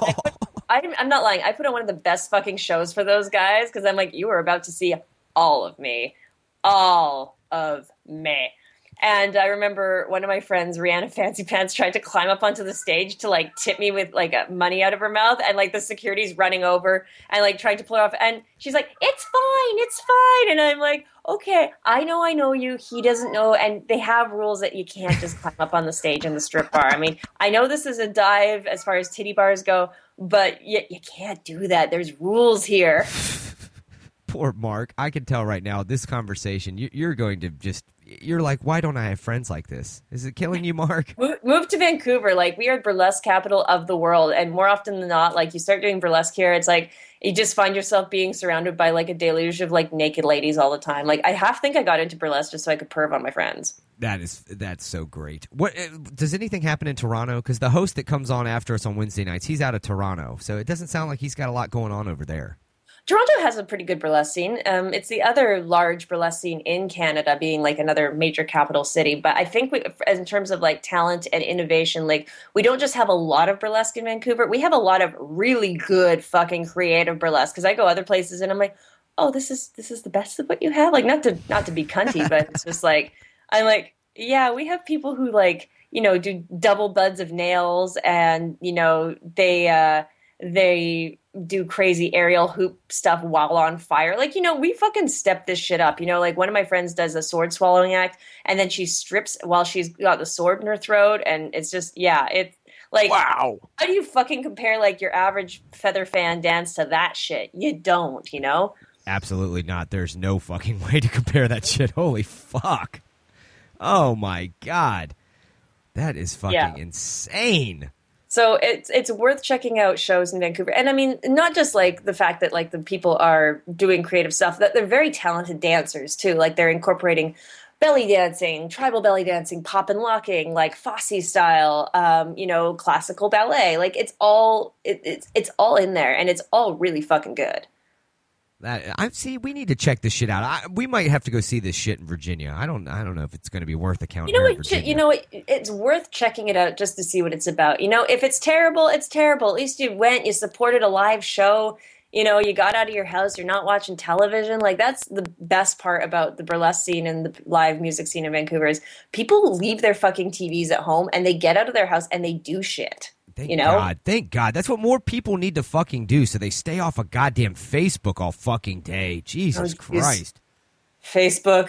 I'm not lying. I put on one of the best fucking shows for those guys because I'm like, you are about to see all of me. All of me. And I remember one of my friends, Rihanna Fancy Pants, tried to climb up onto the stage to like tip me with like money out of her mouth, and like the security's running over and like trying to pull her off, and she's like, it's fine. And I'm like, okay, I know you, he doesn't know, and they have rules that you can't just climb up on the stage in the strip bar. I mean, I know this is a dive as far as titty bars go, but you can't do that. There's rules here. Poor Mark. I can tell right now, this conversation, you're going to just, you're like, why don't I have friends like this? Is it killing you, Mark? Move to Vancouver. Like, we are burlesque capital of the world. And more often than not, like, you start doing burlesque here, it's like, you just find yourself being surrounded by like a deluge of like naked ladies all the time. Like, I half think I got into burlesque just so I could perv on my friends. That's so great. What does anything happen in Toronto? Because the host that comes on after us on Wednesday nights, he's out of Toronto. So it doesn't sound like he's got a lot going on over there. Toronto has a pretty good burlesque scene. It's the other large burlesque scene in Canada, being like another major capital city. But I think in terms of like talent and innovation, like, we don't just have a lot of burlesque in Vancouver. We have a lot of really good fucking creative burlesque. Because I go other places and I'm like, oh, this is the best of what you have. Like, not to be cunty, but it's just like, I'm like, yeah, we have people who like, do double buds of nails, and they do crazy aerial hoop stuff while on fire. Like, we fucking step this shit up. Like, one of my friends does a sword swallowing act, and then she strips while she's got the sword in her throat. And it's just, it's like, wow. How do you fucking compare like your average feather fan dance to that shit? You don't, Absolutely not. There's no fucking way to compare that shit. Holy fuck. Oh my God. That is fucking insane. So it's worth checking out shows in Vancouver. And I mean, not just like the fact that like the people are doing creative stuff, that they're very talented dancers too. Like, they're incorporating belly dancing, tribal belly dancing, pop and locking, like Fosse style, classical ballet. Like, it's all in there, and it's all really fucking good. We need to check this shit out. We might have to go see this shit in Virginia. I don't know if it's going to be worth the count. You know what? It's worth checking it out just to see what it's about. If it's terrible, it's terrible. At least you went, you supported a live show. You got out of your house. You're not watching television. Like, that's the best part about the burlesque scene and the live music scene in Vancouver is people leave their fucking TVs at home and they get out of their house and they do shit. Thank God. That's what more people need to fucking do, so they stay off of goddamn Facebook all fucking day. Jesus Christ. Facebook.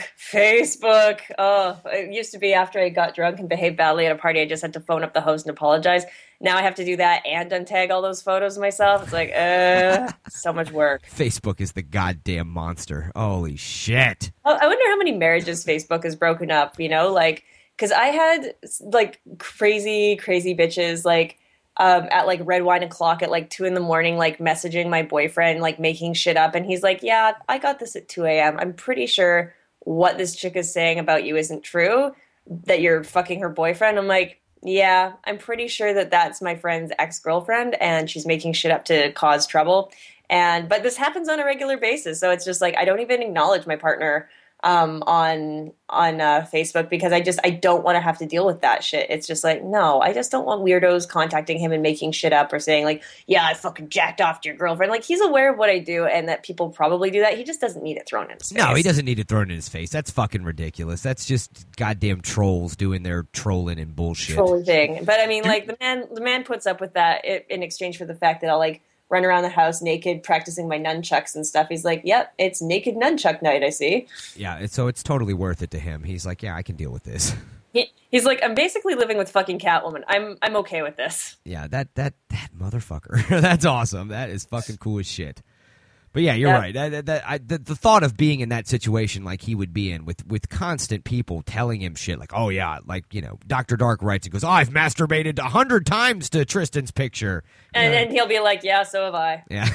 Oh, it used to be after I got drunk and behaved badly at a party, I just had to phone up the host and apologize. Now I have to do that and untag all those photos of myself. It's like, so much work. Facebook is the goddamn monster. Holy shit. I wonder how many marriages Facebook has broken up, because I had, crazy bitches, at red wine o'clock at 2 a.m, messaging my boyfriend, making shit up. And he's like, yeah, I got this at 2 a.m. I'm pretty sure what this chick is saying about you isn't true, that you're fucking her boyfriend. I'm like, yeah, I'm pretty sure that that's my friend's ex-girlfriend and she's making shit up to cause trouble. But this happens on a regular basis. So it's just I don't even acknowledge my partner on Facebook because I don't want to have to deal with that shit. It's just no, I just don't want weirdos contacting him and making shit up or saying yeah, I fucking jacked off to your girlfriend. He's aware of what I do and that people probably do that. He just doesn't need it thrown in his face. No, he doesn't need it thrown in his face. That's fucking ridiculous. That's just goddamn trolls doing their trolling and bullshit. Trolling thing. But I mean, the man puts up with that in exchange for the fact that I'll run around the house naked practicing my nunchucks and stuff. He's like, yep, it's naked nunchuck night, I see. Yeah, so it's totally worth it to him. He's like, yeah, I can deal with this. He's like, I'm basically living with fucking Catwoman. I'm okay with this. Yeah, that motherfucker. That's awesome. That is fucking cool as shit. But yeah, you're right. The thought of being in that situation like he would be in with constant people telling him shit oh yeah, Dr. Dark writes, he goes, I've masturbated 100 times to Tristan's picture. And then he'll be like, yeah, so have I. Yeah.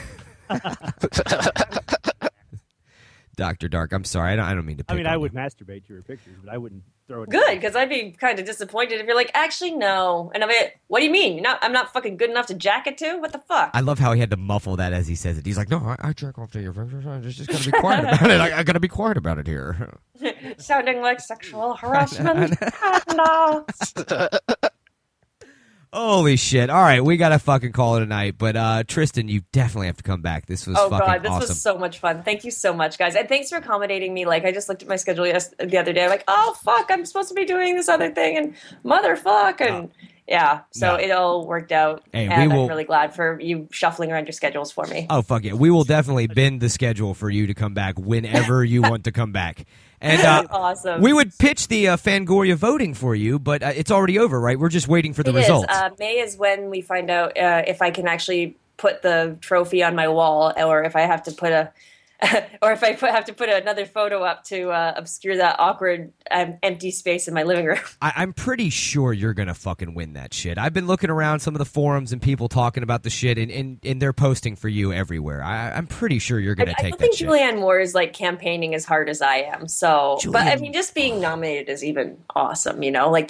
Dr. Dark, I'm sorry. I don't mean to pick I would masturbate to your pictures, but I wouldn't throw it. Good, because I'd be kind of disappointed if you're like, actually, no. And what do you mean? I'm not fucking good enough to jack it to? What the fuck? I love how he had to muffle that as he says it. He's like, no, I jack off to your pictures. I just got to be quiet about it. I got to be quiet about it here. Sounding like sexual harassment. Holy shit. All right, we got to fucking call it a night. But Tristan, you definitely have to come back. This was fucking awesome. This was so much fun. Thank you so much, guys. And thanks for accommodating me. I just looked at my schedule the other day. I'm like, oh, fuck, I'm supposed to be doing this other thing. And motherfuck. And yeah, so it all worked out. Hey, and I'm really glad for you shuffling around your schedules for me. Oh, fuck yeah. We will definitely bend the schedule for you to come back whenever you want to come back. And awesome. We would pitch the Fangoria voting for you, but it's already over, right? We're just waiting for the results. May is when we find out if I can actually put the trophy on my wall, or if I have to put have to put another photo up to obscure that awkward empty space in my living room. I'm pretty sure you're going to fucking win that shit. I've been looking around some of the forums and people talking about the shit, and they're posting for you everywhere. I'm pretty sure you're going to take that shit. I don't think Julianne Moore is campaigning as hard as I am. So, but I mean, just being nominated is even awesome,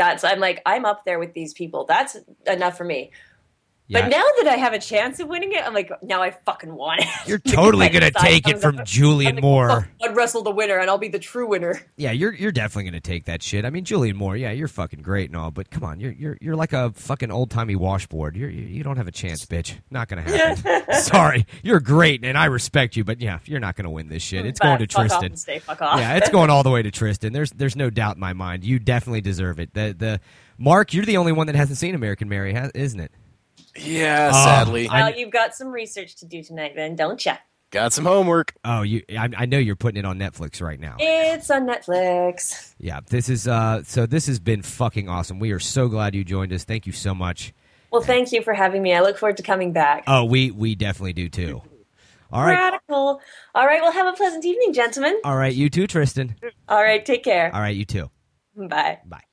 I'm up there with these people. That's enough for me. Yeah. But now that I have a chance of winning it, I'm like, now I fucking want it. You're totally going to take it from Julianne Moore. I'd wrestle the winner, and I'll be the true winner. Yeah, you're definitely going to take that shit. I mean, Julianne Moore, yeah, you're fucking great and all, but come on, you're like a fucking old-timey washboard. You don't have a chance, bitch. Not going to happen. Sorry. You're great, and I respect you, but yeah, you're not going to win this shit. It's going to Tristan. Fuck off. Yeah, it's going all the way to Tristan. There's no doubt in my mind. You definitely deserve it. The Mark, you're the only one that hasn't seen American Mary, isn't it? Yeah, sadly. Well, you've got some research to do tonight, then, don't you? Got some homework. Oh, I know you're putting it on Netflix right now. It's on Netflix. Yeah, this is so this has been fucking awesome. We are so glad you joined us. Thank you so much. Well, thank you for having me. I look forward to coming back. Oh, we definitely do too. All right. Radical. All right, well, have a pleasant evening, gentlemen. All right, you too, Tristan. All right, take care. All right, you too. Bye. Bye.